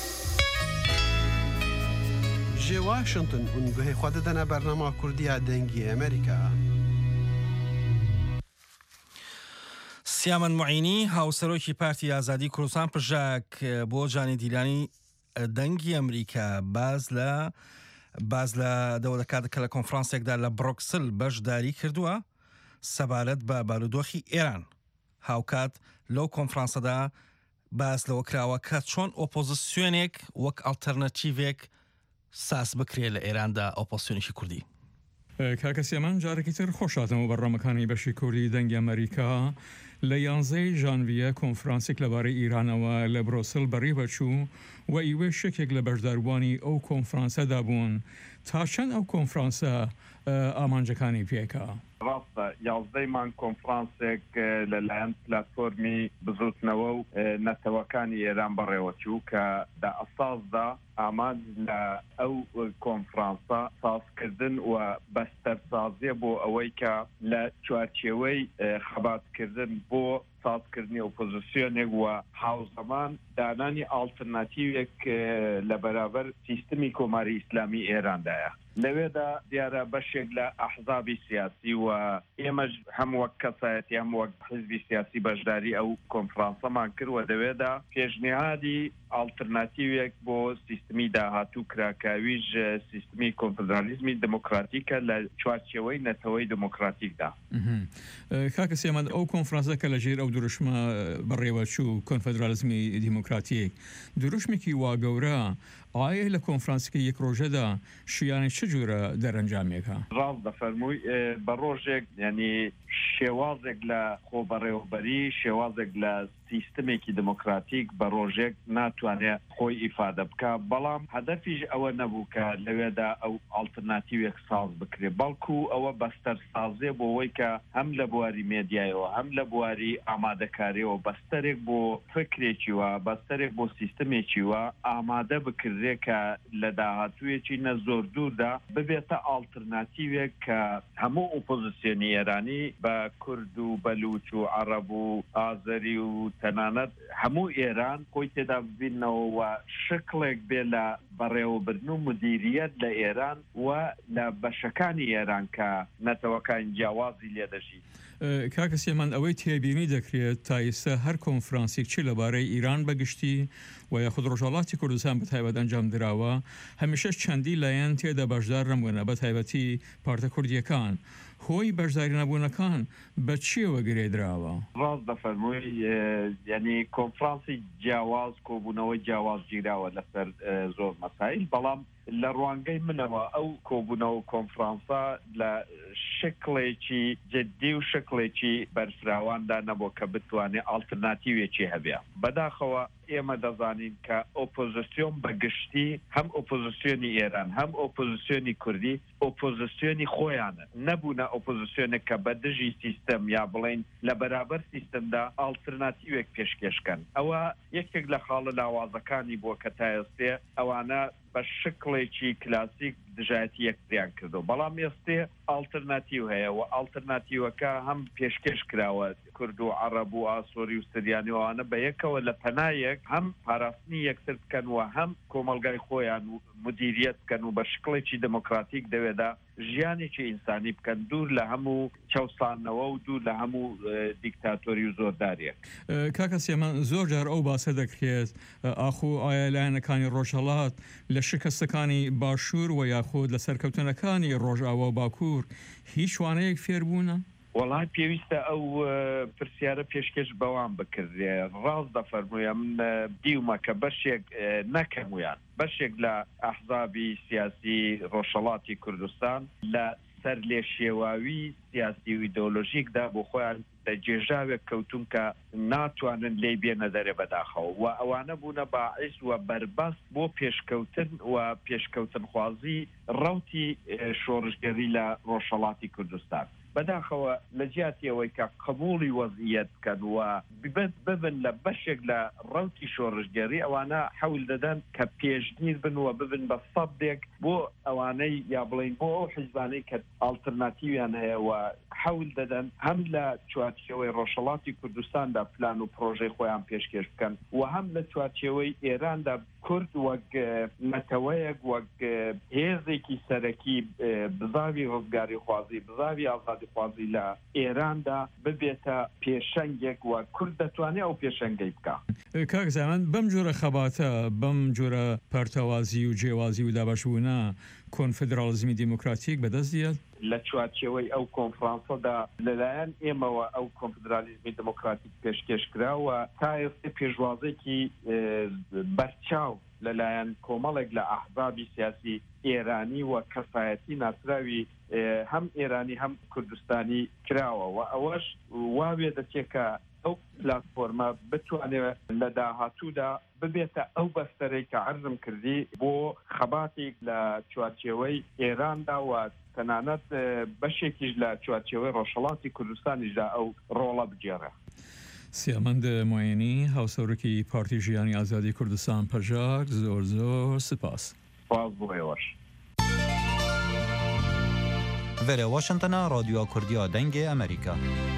ژێ واشنگتن هون گوهی خوا دەدەنە بەرنامە کوردیە دەنگی ئەمریکا. سیامەن معینی هاوسەرۆکی پارتی ئازادی کوردستان پژاک بۆ جانی دیلانی دەنگی ئەمریکا باز لە باز لە دەوڵەکات کە لە کۆنفرانسێکدا لە بڕۆکسل بەشداری کردووە سەبارەت بە بارودۆخی ئێران. هاوکات لەو کۆنفرانسەدا باز لەوە کراوە کە چۆن ئۆپۆزیسیۆنێک وەک ئالتەرنەتیڤێک ساس بکرێت لە ئێراندا ئۆپۆزیسیۆنێکی کوردی. کاکە سێمان جارێکی تر خۆشاتەوە بەڕامەکانی بەشی کوردی دەنگی ئەمریکا لە یانزەی ژانڤیە کۆنفرانسێک لەبارەی ئیرانەوە لە برۆسل بەڕێوەچوو و ئیوێ شەکێک لە بەشداروانی ئەو کۆنفرانسەدا بوون تا چەند ئەو کۆنفرانسە ئامانجەکانی پێکا. ڕاستە یازدەیمان کۆنفرانسێک لەلایەن پلاتفۆرمی بزوتنەوە و نەتەوەکانی ئێران بەڕێوەچوو کە لە ئەساسدا ئامانج لە ئەو کۆنفرانسە سازکردن و بەستەرسازیە بۆ ئەوەی کە لە چوارچێوەی خەباتکردن بۆ سازکردنی ئۆپۆزیسیۆنێک و هاوزەمان دانانی ئالتەرناتیڤێک لە بەرابەر سیستمی کۆماری ئیسلامی ئێراندایە. لەوێدا دیارە بەشێک لە ئەحزابی سیاسی و ئێمەش هەم وەک کەسایەتی هەم وەک حزبی سیاسی بەشداری ئەو کۆنفرانسەمان کرد و دەوێدا پێشنیهادی ئالتەرناتیڤێک بۆ سیستمی داهاتوو کراکاویش سیستمی کۆنفدرالیزمی دموکراتیکە لە چوارچێوەی نەتەوەی دموکراتیکدا. کاکە سێمەند ئەو کۆنفرانسە کە لە ژێر ئەو دروشمە بەڕێوەچوو کۆنفدرالیزمی دیموکراتیک دروشمێکی وا گەورە ئایا لە کۆنفرانسەکە یەک ڕۆژەدا شیانی چ جۆرە دەرەنجامێکە؟ ڕاست دەفەرمووی بە ڕۆژێک یعنی شێوازێک لە خۆبەڕێوەبەری شێوازێک لە سیستمێکی دموکراتیک بە ڕۆژێک ناتوانێت خۆی ئیفادە بکە بەڵام هەدەفیش ئەوە نەبوو کە لەوێدا ئەو ئالتەرناتیڤێک ساز بکرێت بەڵکو ئەوە بەستەرسازیە بۆ ئەوەی کە هەم لە بواری مێدیایەوە هەم لە بواری ئامادەکاریەوە بەستەرێک بۆ فکرێکی وە بەستەرێک بۆ سیستمێکی وە ئامادە بکردێت کە لە داهاتوویەکی نە زۆر دووردا ببێتە ئالتەرناتیڤێک کە هەموو ئۆپۆزیسیۆنی ئێرانی بە کورد و بەلوچ و عەرەب و ئازەری و تەنانەت هەموو ئێران خۆی تێدا ببینەوە و شکڵێک بێ لە بەڕێوەبردن و مدیریەت لە ئێران و لە بەشەکانی ئێران کە نەتەوەکانی جیاوازی لێدەژی. کاکە سێمان ئەوەی تێبینی دەکرێت تا ئێستا هەر کۆنفرانسێک چی لەبارەی ئیران بەگشتی و یاخود ڕۆژهەڵاتی کوردستان بە تایبەت ئەنجام دراوە هەمیشەش چەندی لایەن تێدا بەشدار نەبوونە بە تایبەتی پارتە کوردیەکان. هۆی بەشداری نەبوونەکان بە چیەوە گرێدراوە؟ ڕاست دەفەرمووی یعنی کۆنفرانسی جیاواز کۆبوونەوەی جیاواز گیراوە لەسەر زۆر مەسایل بەڵام لە ڕوانگەی منەوە ئەو کۆبوونەوە کۆنفرانسە لە شکڵێکی جددی و شکڵێکی بەرفراواندا نەبوو کە بتوانێت ئالتەرناتیڤێکی هەبێ. بەداخەوە ئێمە دەزانین کە ئۆپۆزیسیۆن بەگشتی هەم ئۆپۆزیسیۆنی ئێران هەم ئۆپۆزیسیۆنی کوردی ئۆپۆزیسیۆنی خۆیانە نەبوونە ئۆپۆزیسیۆنێک کە بە دژی سیستەم یا بڵین لە بەرابەر سیستەمدا ئالتەرناتیڤێک پێشکەشکەن. ئەوە یەکێک لە خاڵە لاوازەکانی بووە کە تا ئێستێ ئەوانە بە شکڵێکی کلاسیک دژایەتی یەکتریان کردو بەڵام ئێستێ ئالتەرناتیڤ هەیە و ئالتەرناتیڤەکە هەم پێشکەش کراوە کورد و عەرەب و ئاسۆری و سریانیەوانە بە یەکەوە لە پەنایەک هەم پاراستنی یەکتر بکەن و هەم کۆمەلگای خۆیان و مدیریەت بکەن و بە شکڵێکی دموکراتیک دەوێدا ژیانێکی ئینسانی بکەن دوور لە هەموو چەوسانەوە و دوور لە هەموو دیکتاتۆری و زۆرداریەک. کاکە سێمان زۆر جار ئەو باسە دەکرێت ئاخۆ ئایا لایەنەکانی ڕۆژهەڵات لە شکستەکانی باشوور و یاخود لە سەرکەوتنەکانی ڕۆژئاوا و باکوور هیچ وانەیەک فێر بوونە؟ وڵای پێویستە ئەو پرسیارە پێشکەش بەوان بکردێ ڕاست دەفەرموویە من دیومە کە بەشێک نەکەمویان بەشێک لە ئەحزابی سیاسی ڕۆژهەڵاتی کوردستان لە سەر لێ شێواوی سیاسی و ئیدۆلۆژیکدا بۆ خۆیان جێژاوێک کەوتون کە ناتوانن لێ بێنە دەرێ بەداخەوە و ئەوانە بوونە باعث و بەربەست بۆ پێشکەوتن و پێشکەوتن خوازی ڕەوتی شۆڕشگەری لە ڕۆژهەڵاتی کوردستان بەداخەوە لە جیاتی ئەوەی کە قبوڵی وەزعیەت بکەن و ببن لە بەشێک لە ڕەوتی شۆڕشگەری ئەوانە حەول دەدەن کە پێشگیر بن و ببن بە سەدێک بۆ ئەوانەی یا بڵین بۆ ئەو حیزبانەی کە ئالتەرناتیویان هەیە و حەول دەدەن هەم لە چوارچێوەی ڕۆژهەڵاتی کوردستاندا پلان و پرۆژەی خۆیان پێشکەش بکەن و هەم لە چوارچێوەی ئێراندا کورد وەک نەتەوەیەک وەک هێزێکی سەرەکی بزاوی ڕزگاری خوازی بزاوی ئازادی خوازی لە ئێراندا ببێتە پێشەنگێک و کورد دەتوانێت ئەو پێشەنگەی بکە. کاک زەمان بەم جۆرە خەباتە بەم جۆرە پەرتەوازی و جێوازی و دابەشبوونە کۆنفدرالیزمی دیموکراتیک بەدەستیێت لە چوارچێوەی ئەو کۆنفرانسەدا لەلایەن ئێمەوە ئەو کۆنفدرالیزمی دموکراتیک پێشکەشکراوە تا ئێستا پێشوازێکی بەرچاو لەلایەن کۆمەڵێک لە ئەحزابی سیاسی ئێرانی و کەفایەتی ناسراوی هەم ئێرانی هەم کوردستانی کراوە و ئەوەش واوێ دەچێکە ئەو پلاتفۆرمە بتوانێت لە داهاتوودا ببێتە ئەو بەستەرەی کە عەرزم کردی بۆ خەباتێک لە چوارچێوەی ئێراندا و تەنانەت بەشێکیش لە چوارچێوەی ڕۆژهەڵاتی کوردستانیشدا ئەو ڕۆڵە بگێڕێ. سیامەند موێنی هاوسەرێکی پارتی ژیانی ئازادی کوردستان پەژار زۆر زۆر سپاس. سپاس بۆ ئێوەش. Vere Washingtona Radyoya Kurdiya Dengê Amerîka.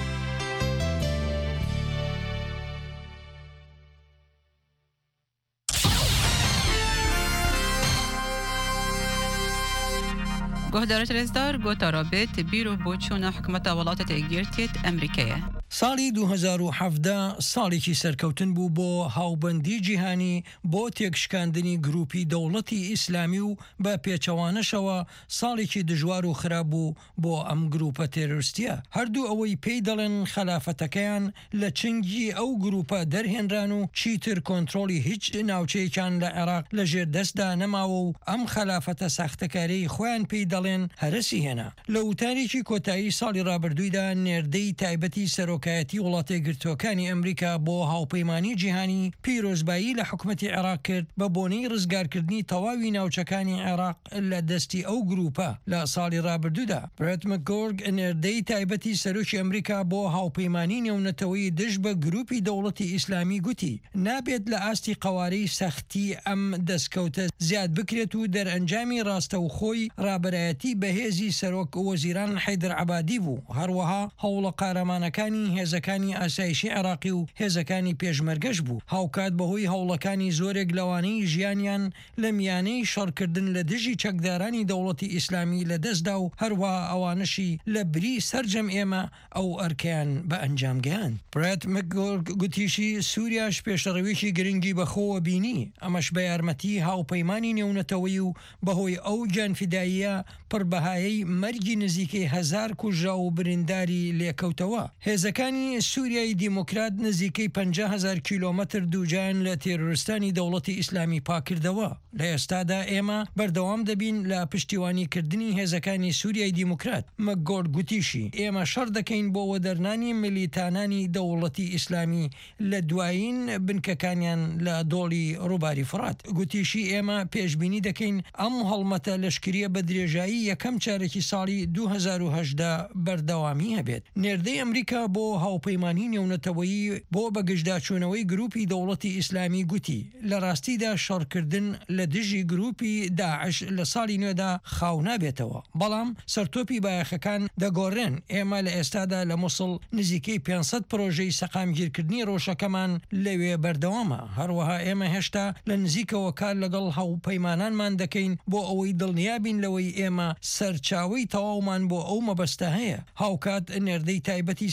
گهدارت رزدار گوتا رابط بیرو بۆچوونە حکومەتە وڵاتە تێگیرتێت ئەمریکایە. ساڵی دوو هەزار و حەڤدە ساڵێکی سەرکەوتن بوو بۆ هاوبەندی جیهانی بۆ تێکشکاندنی گروپی دەوڵەتی ئیسلامی و بە پێچەوانەشەوە ساڵێکی دژوار و خراپ بوو بۆ ئەم گروپە تێرۆریستیە. هەردوو ئەوەی پێی دەڵێن خەلافەتەکەیان لە چنگی ئەو گروپە دەرهێنران و چیتر کۆنتڕۆلی هیچ ناوچەیەکیان لە عێراق لە ژێر دەستدا نەماوە و ئەم خەلافەتە ساختەکارەی خۆیان پێی دەڵێن هەرسی هێنا. لە وتارێکی کۆتایی ساڵی ڕابردوویدا نێردەی تایبەتی سەرۆکایەتی وڵاتە گرتوەکانی ئەمریکا بۆ هاوپەیمانی جیهانی پیرۆزبایی لە حکومەتی عێراق کرد بە بۆنەی ڕزگارکردنی تەواوی ناوچەکانی عێراق لە دەستی ئەو گروپە. لە ساڵی ڕابردوودا برێت مەکگۆرگ نێردەی تایبەتی سەرۆکی ئەمریکا بۆ هاوپەیمانی نێونەتەوەی دژ بە گروپی دەوڵەتی ئیسلامی گوتی نابێت لە ئاستی قوارەی سەختی ئەم دەستکەوتە زیاد بکرێت و دەرئەنجامی ڕاستە و خۆی ڕابەرایەتی بەهێزی سەرۆک وەزیران حەیدر عەبادی بوو. هەروەها هەوڵە قارەمانەکانی هێزەکانی ئاسایشی عێراقی و هێزەکانی پێشمەرگەش بوو. هاوکات بەهۆی هەوڵەکانی زۆرێک لەوانەی ژیانیان لە میانەی شەڕکردن لە دژی چەکدارانی دەوڵەتی ئیسلامی لە دەستدا و هەروەها ئەوانشی لە بری سەرجەم ئێمە ئەو ئەرکیان بە ئەنجام گەیاند. برێت مەکگۆرگ گوتیشی سووریاش پێشەڕەوێکی گرنگی بەخۆوە بینی ئەمەش بە یارمەتی هاوپەیمانی نێونەتەوەی و بەهۆی ئەو گیانفیداییە پڕبەهایەی مەرگی نزیکەی هەزار کوژا و برینداری لێکەوتەوە. هێزەکانی سووریای دیموکرات نزیکەی پەنجا هەزار کیلۆمەتر دووجان لە تێرۆریستانی دەوڵەتی ئیسلامی پاکردەوە. لە ئێستادا ئێمە بەردەوام دەبین لە پشتیوانیکردنی هێزەکانی سووریای دیموکرات. مەکگۆرگ گوتیشی ئێمە شەڕ دەکەین بۆ وەدەرنانی ملیتانانی دەوڵەتی ئیسلامی لە دوایین بنکەکانیان لە دۆڵی ڕووباری فرات. گوتیشی ئێمە پێشبینی دەکەین ئەم هەڵمەتە لەشکریە بە درێژایی یەکەم چارێکی ساڵی دوو هەزار و هەژدە بەردەوامی هەبێت. نێردەی ئەمریکا بۆ هاوپەیمانی نێونەتەوەیی بۆ بەگەشتداچوونەوەی گروپی دەوڵەتی ئیسلامی گوتی لە ڕاستیدا شەڕکردن لە دژی گروپی داعش لە ساڵی نوێدا خاو نابێتەوە. بەڵام سەرتۆپی بایەخەکان دەگۆڕێن. ئێمە لە ئێستادا لە مووسڵ نزیکەی پێنجسەد پرۆژەی سەقامگیرکردنی ڕۆژەکەمان لەوێ بەردەوامە. هەروەها ئێمە هێشتا لە نزیکەوە کار لەگەڵ هاوپەیمانانمان دەکەین بۆ ئەوەی دڵنیابین لەوەی ئێمە سەرچاوی تەواومان بۆ ئەو مەبەستە هەیە. هاوکات نێردەی تایبەتی سەرۆکایەتی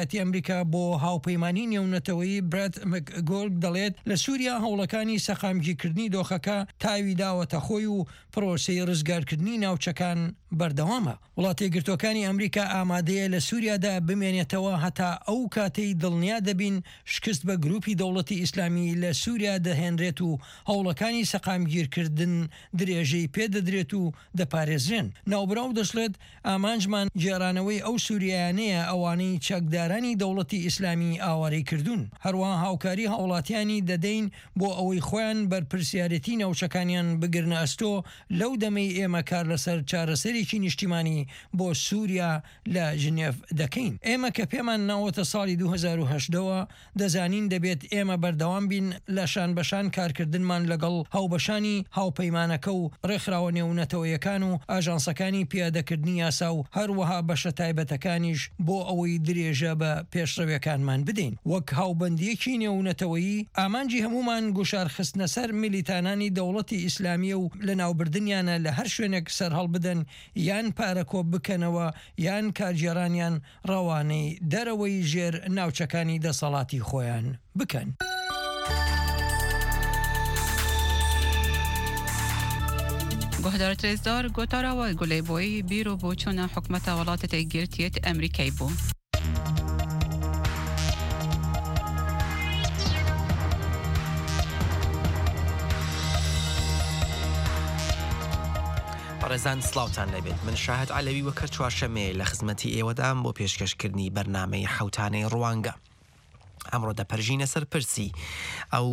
ویلایەتی ئەمریکا بۆ هاوپەیمانی نێونەتەوەی برێت مەکگۆڵ دەڵێت لە سووریا هەوڵەکانی سەقامگیرکردنی دۆخەکە تاوی داوەتە خۆی و پرۆسەی ڕزگارکردنی ناوچەکان بەردەوامە. وڵاتی گرتوەکانی ئەمریکا ئامادەیە لە سووریادا بمێنێتەوە هەتا ئەو کاتەی دڵنیا دەبین شکست بە گروپی دەوڵەتی ئیسلامی لە سووریا دەهێنرێت و هەوڵەکانی سەقامگیرکردن درێژەی پێدەدرێت و دەپارێزرێن. ناوبراو دەشڵێت ئامانجمان گێرانەوەی ئەو سووریانەیە ئەوانەی چەکدارانی دەوڵەتی ئیسلامی ئاوارەی کردوون. هەروەها هاوکاری هاوڵاتیانی دەدەین بۆ ئەوەی خۆیان بەرپرسیارەتی ناوچەکانیان بگرنە ئەستۆ لەو دەمەی ئێمە کار لەسەر چارەسەرێکی نیشتیمانی بۆ سووریا لە ژنێف دەکەین. ئێمە کە پێمان ناوەتە ساڵی دوو هەزار و هەشتەوە دەزانین دەبێت ئێمە بەردەوام بین لە شان بەشان کارکردنمان لەگەڵ هاوبەشانی هاوپەیمانەکە و ڕێکخراوە نێونەتەوەیەکان و ئاژانسەکانی پیادەکردنی یاسا و هەروەها بەشە تایبەتەکانیش بۆ ئەوەی درێژە بە پێشڕەویەکانمان بدەین. وەک هاوبەندیەکی نێونەتەوەیی ئامانجی هەمومان گوشارخستنە سەر میلیتانانی دەوڵەتی ئیسلامیە و لە ناوبردنیانە لە هەر شوێنێک سەرهەڵ بدەن یان پارەکۆ بکەنەوە یان کارگێرانیان ڕەوانەی دەرەوەی ژێر ناوچەکانی دەسەڵاتی خۆیان بکەن. گۆهدار ترێزدار گۆتاراوە گولەیبۆی بیرۆ بۆ چۆنە حکومەتە وڵاتە تێگرتیێت ئەمریکای بوو. ڕێزان سلااوان لەبێت من شاهد علەوی وەکە چوارشەمێ لە خزمەتی ئێوەدام بۆ پێشکەشکردنی بەرنامەی حوتانەی ڕوانگە. ئەمڕۆ دەپەرژینە سەر پرسی ئەو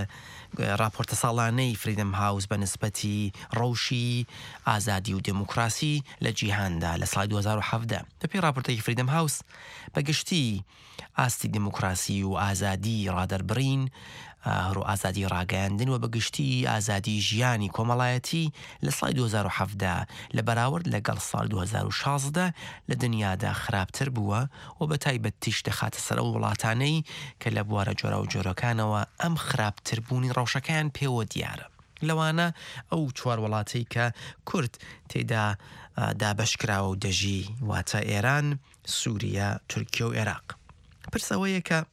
راپۆرتە ساڵانەی فریدم هاوس بە نسبەتی ڕەوشی ئازادی و دموکراسی لە جیهاندا لە ساڵی دوو هەزار و هەڤدە. بەپێی راپۆرتەی فریدم هاوس بەگشتی ئاستی دموکراسی و ئازادی ڕادەربڕین هەرو ئازادی ڕاگەاندن و بەگشتی ئازادی ژیانی کۆمەڵایەتی لە ساڵی دوو هەزار و هەڤدە لە بەراورد لەگەڵ ساڵ دوو هەزار و شازدە لە دنیادا خراپتر بووە و بە تایبەت تیش دەخاتە سەر ئەو وڵاتانەی کە لە بوارە جۆرە و جۆرەکانەوە ئەم خراپتر بوونی ڕەوشەکان پێوە دیارە. لەوانە ئەو چوار وڵاتی کە کورد تێدا دابەشکراوە و دەژی واتە ئێران، سووریا، تورکیا و عێراق. پرسەوەیە کە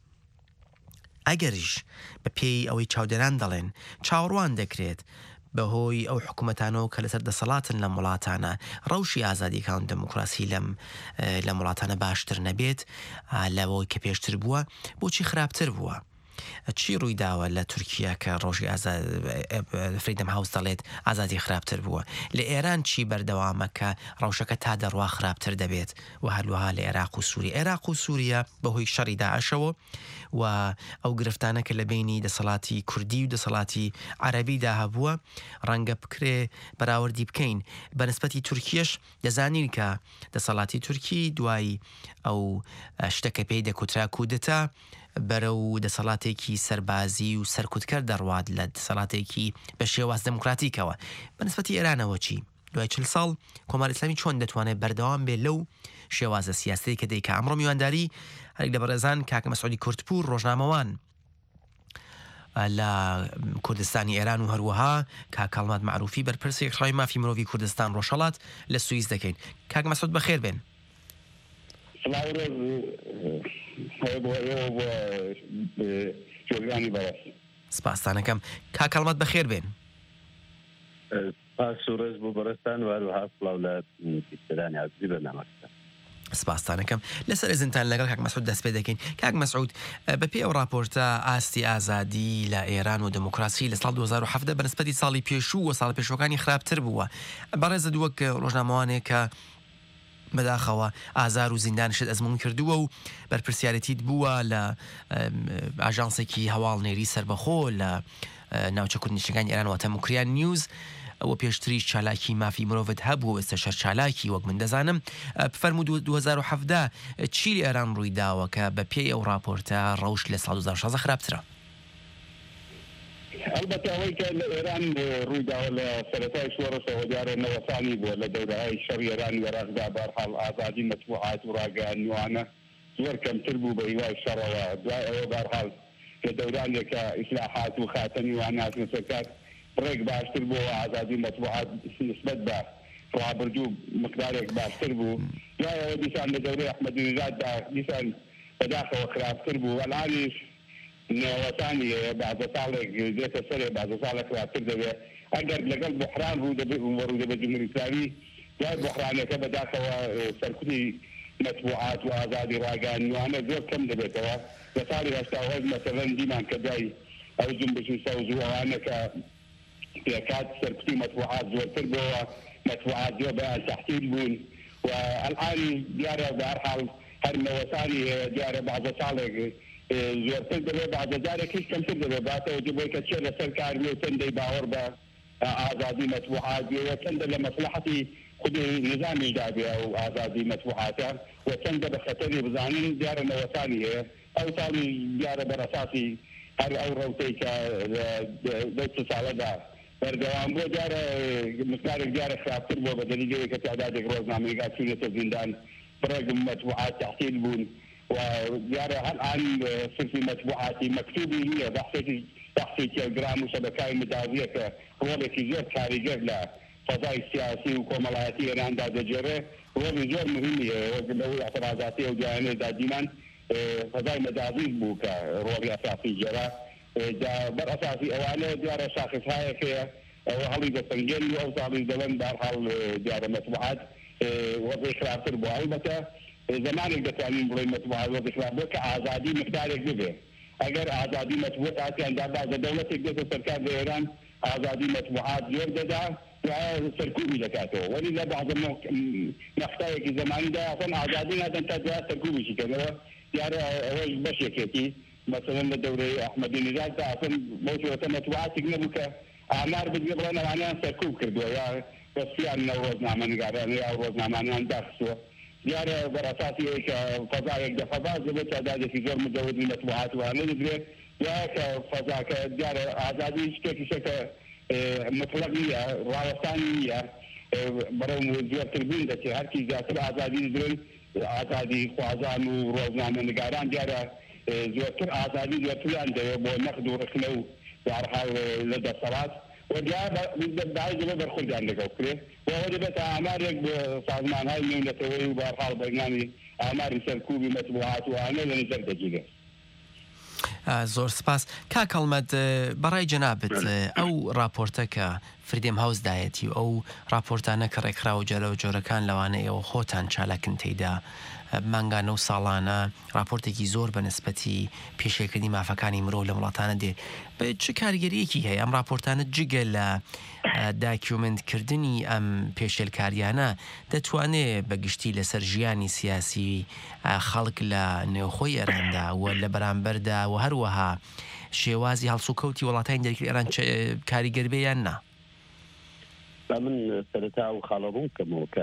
ئەگەریش بە پێی ئەوەی چاودێران دەڵێن چاوەڕوان دەکرێت بەهۆی ئەو حکوومەتانەوە کە لەسەر دەسەڵاتن لە وڵاتانە ڕەوشی ئازادیەکان دموکراسی لەم لە وڵاتانە باشتر نەبێت لەوەی کە پێشتر بووە بۆچی خراپتر بووە. چی ڕووی داوە لە تورکیا کە ڕۆژی فریدم هاوس دەڵێت ئازادی خراپتر بووە؟ لە ئێران چی بەردەوامە کە ڕەوشەکە تا دەڕوا خراپتر دەبێت و هەروەها لە عێراق و سووری عێراق و سووریا بەهۆی شەڕی داعشەوە و ئەو گرفتانە کە لە بینی دەسەڵاتی کوردی و دەسەڵاتی عەرەبیدا هەبووە ڕەنگە بکرێ بەراوردی بکەین. بەنسبەتی تورکیش دەزانین کە دەسەڵاتی تورکی دوای ئەو شتەکە پێی دەکوترا کودتا بەرە و دەسەڵاتێکی سەربازی و سەرکوتکەر دەڕوات لە دەسەڵاتێکی بە شێواز دموکراتیکەوە. بەنسبەتی ئێرانەوە چی؟ دوای چل ساڵ کۆماری ئیسلامی چۆن دەتوانێت بەردەوام بێت لەو شێوازە سیاسی کە دەیکە؟ ئەمڕۆ میوانداری هەرێک لە بەڕێزان کاکە مەسعودی کورتپور ڕۆژنامەوان لە کوردستانی ئێران و هەروەها کاکەڵمات معروفی بەرپرسی یەکسڕای مافی مرۆڤی کوردستان ڕۆژهەڵات لە سوئیس دەکەین. کاکە مەسعود بەخێر بێن. سپاسانەکەم. کاکەڵمات بەخێر بێن. پاس و ڕێز بۆ بەڕێستان و هەروەها سڵاو لە بیستەرانی عزیزی بەرنامەکەتان. سپاسانەکەم. لەسەر ئێزنتان لەگەڵ کاک مەسعود دەست پێ دەکەین. کاک مەسعود بەپێی ئەو راپۆرتە ئاستی ئازادی لە ئێران و دموکراسی لە ساڵ دوو هەزار و هەڤدە بەنسبەتی ساڵی پێشوو و ساڵ پێشوەکانی خراپتر بووە. بەڕێزە دووەک ڕۆژنامەوانێک کە بەداخەوە ئازار و زیندان شت ئەزمون کردووە و بەرپرسیارەتیت بووە لە ئاژانسێکی هەواڵنێری سربەخۆ لە ناوچە کوردنیشتەکانی ئێران واتە موکریان نیوز ئەوە پێشتریش چالاکی مافی مرۆڤت هەبوو ئێستا شەر چالاکی وەک من دەزانم. بفەرموو دوو هەزار و هەڤدە چی لە ئێران ڕووی داوە کە بە پێی ئەو راپۆرتە ڕەوش لە ساڵ دوو هەزار و شازدە خراپترە؟ البته ئەوەی کە لە ئێران ڕوویداوە لە سەرەتای شۆڕشەوە دیارە نەوەسانی بووە لە دەورەهای شەڕی ئێران و عێراقدا بەرحاڵ ئازادی مەتبوعات و ڕاگەیاندنەوانە زۆر کەمتر بوو بە هیوای شەڕەوە. دوای ئەوە بەرحاڵ کە دەورانێکە ئیسلاحات و خاتەمی وان هاتنە سەر کار ڕێک باشتر بووە ئازادی مەتبوعات نسبەت بە ڕابردوو مقدارێک باشتر بوو. دوای ئەوە دیسان لە دەورەی ئەحمەدی نژاددا دیسان بەداخەوە خراپتر بوو وەلانیش نێوەتانی بعد ساڵێک دێتە سەرێ بعد ساڵێک خراپتر دەبێت ئەگەر لەگەڵ بحران ڕوو دەبێت ڕوو دەبێت جمهوری ئیسلامی دوای بحرانەکە بەداخەوە سەرکوتی مەطبوعات و ئازادی ڕاگەیاندنەوانە زۆر کەم دەبێتەوە لە ساڵی هەشتا و هەشت مەسەڵەن دیمان کە دوای ئەو جنبش و سەوز و ئەوانە کە پێکات سەرکوتی مەطبوعات زۆرتر بووە مەطبوعات زۆر بەیان تەحتیل بوون و الآن دیارە بەهەرحاڵ هەر نەوەسانی دیارە بعد ساڵێک زۆرتر دەبێت بعد جارێکیش کەمتر دەبێت باتەوە بۆی کە چێ لەسەر کار بێ چەندەی باوەڕ بە ئازادی مەطبوعات بێ چەندە لە مەصلحەتی خودی نظامی دابێ و ئازادی مەطبوعاتە و چەندە بە خەتەری بزانن دیارە نەوەسانی هەیە ئەو ساڵی دیارە بەرەساسی هەر ئەو ڕەوتەی کە دەی ساڵەدا بەردەوام بۆ دیارە مقدارێک دیارە خراپتر بۆ بە دەلیلەوەی کە تعدادێک ڕۆژنامەیەکا چوونەتە زیندان بڕێگم مەطبوعات تەحتیل بوون و دیارە هەڵئان سرفی مەطبوعاتی مەکتوبی نییە بەحثێکی بەحثی تێلگرام و شەبەکای مداویە کە ڕۆڵێکی زۆر کاریگەر لە فەزای سیاسی و کۆمەڵایەتی ئێراندا دەجێڕێ ڕۆڵی زۆر مهمی هەیە لەوەی ئەتەڕازاتی ئەو جوانەیەدا دیمان فەزای مەداوی بوو کە ڕۆڵی ئەساسی جێرا بەر ئەساسی ئەوانە دیارە شاخصهایەک هەیە ئەوە هەڵی دەسەنگێن و ئەو ساڵی دەڵێن بەرحاڵ دیارە مەطبوعات وەزەی خراپتر بووە ئەلبەتە زمانێک دەتوانین بڵێن مەطبوعات وەزەی خراپ بووە کە ئازادی مقدارێک ببێ ئەگەر ئازادی مەطبوعاتیاندا بازە دەوڵەتێک دێتە سەرکار لە ئێران ئازادی مەطبوعات زۆر دەدا سەرکوبی دەکاتەوە وەلی لە بعض مەقطەیەکی زمانیدا ئەسڵ ئازادی نادەن تا دوای سەرکوبیشی کردەوە دیارە ئەوەش بەشێکێکی مثلا لە دەورەی ئەحمەدی نژاددا ئەسڵ بۆ شێوەتە مەطبوعاتێک نەبوو کە ئامار بگێ بڵێن ئەوانیان سەرکوب کردووە یا دەستیان لەو ڕۆژنامەنگارانە یا ڕۆژنامانیان داخستووە دیارە بەرەساسی ئەوەی کە فەزایەک دە فەزا دەبێت تعدادێکی زۆر مجەوزی مەطبوعات وانە دەبێت یا کە فەزاکە دیارە ئازادی شتێکی شەکە مطلق نییە ڕاوەستانی نییە بەرەو زیاتر بوون دەچێت هەرکی زیاتر ئازادی دەبێت ئازادی خوازان و ڕۆژنامەنگاران دیارە زۆرتر ئازادی زۆرتریان دەوێت بۆ نەقد و ڕخنە و بەهەرحاڵ لە دەسەڵات و دیارە داعی دەبێت بەرخوردیان لەگەڵ کرێت و ئەوە دەبێت ئامارێک بە سازمانهای نێونەتەوەی و بەهەرحاڵ بەرنامی ئاماری سەرکوبی مەطبوعات و ئانە لە نظر دەگیرێت. زۆر سپاس کاکەڵمەد بەڕای جەنابەت ئەو راپۆرتە کە فریدێم هاوس دایەتی و ئەو راپۆرتانە کە ڕێکخراوە جەرە و جۆرەکان لەوانە ئێوە خۆتان چالاکن تێیدا مانگانە و ساڵانە راپۆرتێکی زۆر بە نسبەتی پێشێکردنی مافەکانی مرۆ لە وڵاتانە دێ بە چ کارگەریەکی هەیە ئەم راپۆرتانە جگە لە داکیومنتکردنی ئەم پێشێلکاریانە دەتوانێت بەگشتی لەسەر ژیانی سیاسی خەڵک لە نێوخۆی ئێراندا و لە بەرامبەردا و هەروەها شێوازی هەڵسوکەوتی وڵاتانی دەرکی ئێران کاریگەر بێیان نا من سەرەتا و خاڵەڕوو کەمەوە کە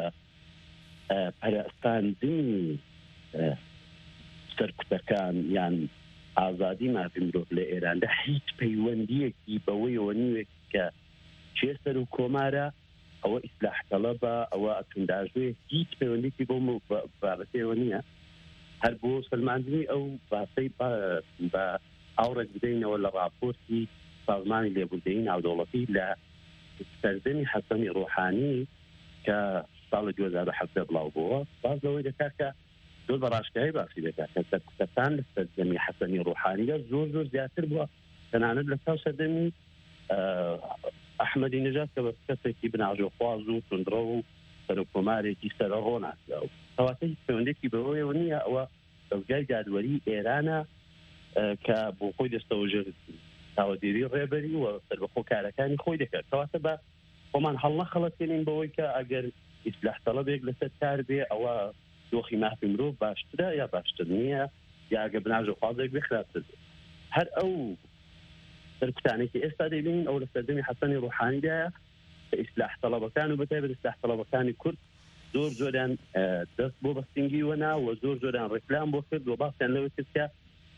پەرستاندنی سەرکوتەکان یان ئازادی مافی مرۆڤ لە ئێراندا هیچ پەیوەندیەکی بەوەیەوە نیوێت کە چێ سەر و کۆمارە ئەوە ئیسلاح تەڵەبە ئەوە ئەتونداژوێ هیچ پەیوەندێکی بۆ بابەتەوە نییە هەر بۆ سلماندنی ئەو باسەی بە ئاوڕێک بدەینەوە لە راپۆرتی سازمانی لێبوردەیی ناودەوڵەتی لە سەردەمی حەسەنی ڕۆحانی کە ساڵی دوو هەزار و هەفت بڵاو بووە باز لەوەی دەکات کە زۆر بە ڕاشکایی باسی دەکات کە سەرکوتەکان لە سەردەمی حەسەنی ڕۆحانیدا زۆر زۆر زیاتر بووە تەنانەت لە ساو سەردەمی ئەحمەدی نژاد کە بە کەسێکی بناژۆخواز و توندڕە و سەرۆکۆمارێکی سەرەڕۆ ناسرا و کەواتە هیچ پەیوەندێکی بەوەیەوە نییە ئەوە دەستگای دادوەری ئێرانە کە بۆ خۆی دەستەوەژێر چاوەدێری ڕێبەری و سەربەخۆ کارەکانی خۆی دەکات کەواتە بە خۆمان هەڵ نەخەڵەتێنین بەوەی کە ئەگەر ئیسلاح تەڵەبێک لەسەر کار بێ ئەوە دۆخی مافی مرۆڤ باشترە یا باشتر نییە یا ئەگە بناژۆخوازێک بێ خراپتر بێت هەر ئەو سەرکوتانێکی ئێستا دەبینین ئەو لە سەردەمی حەسەنی ڕۆحانیدایە کە ئیسلاح تەڵەبەکان و بەتایبەت ئیسلاح تەڵەبەکانی کورد زۆر زۆریان دەست بۆ بەستنگی وەنا و زۆر زۆریان ڕێکلام بۆ کرد و باسییان لەوە کرد کە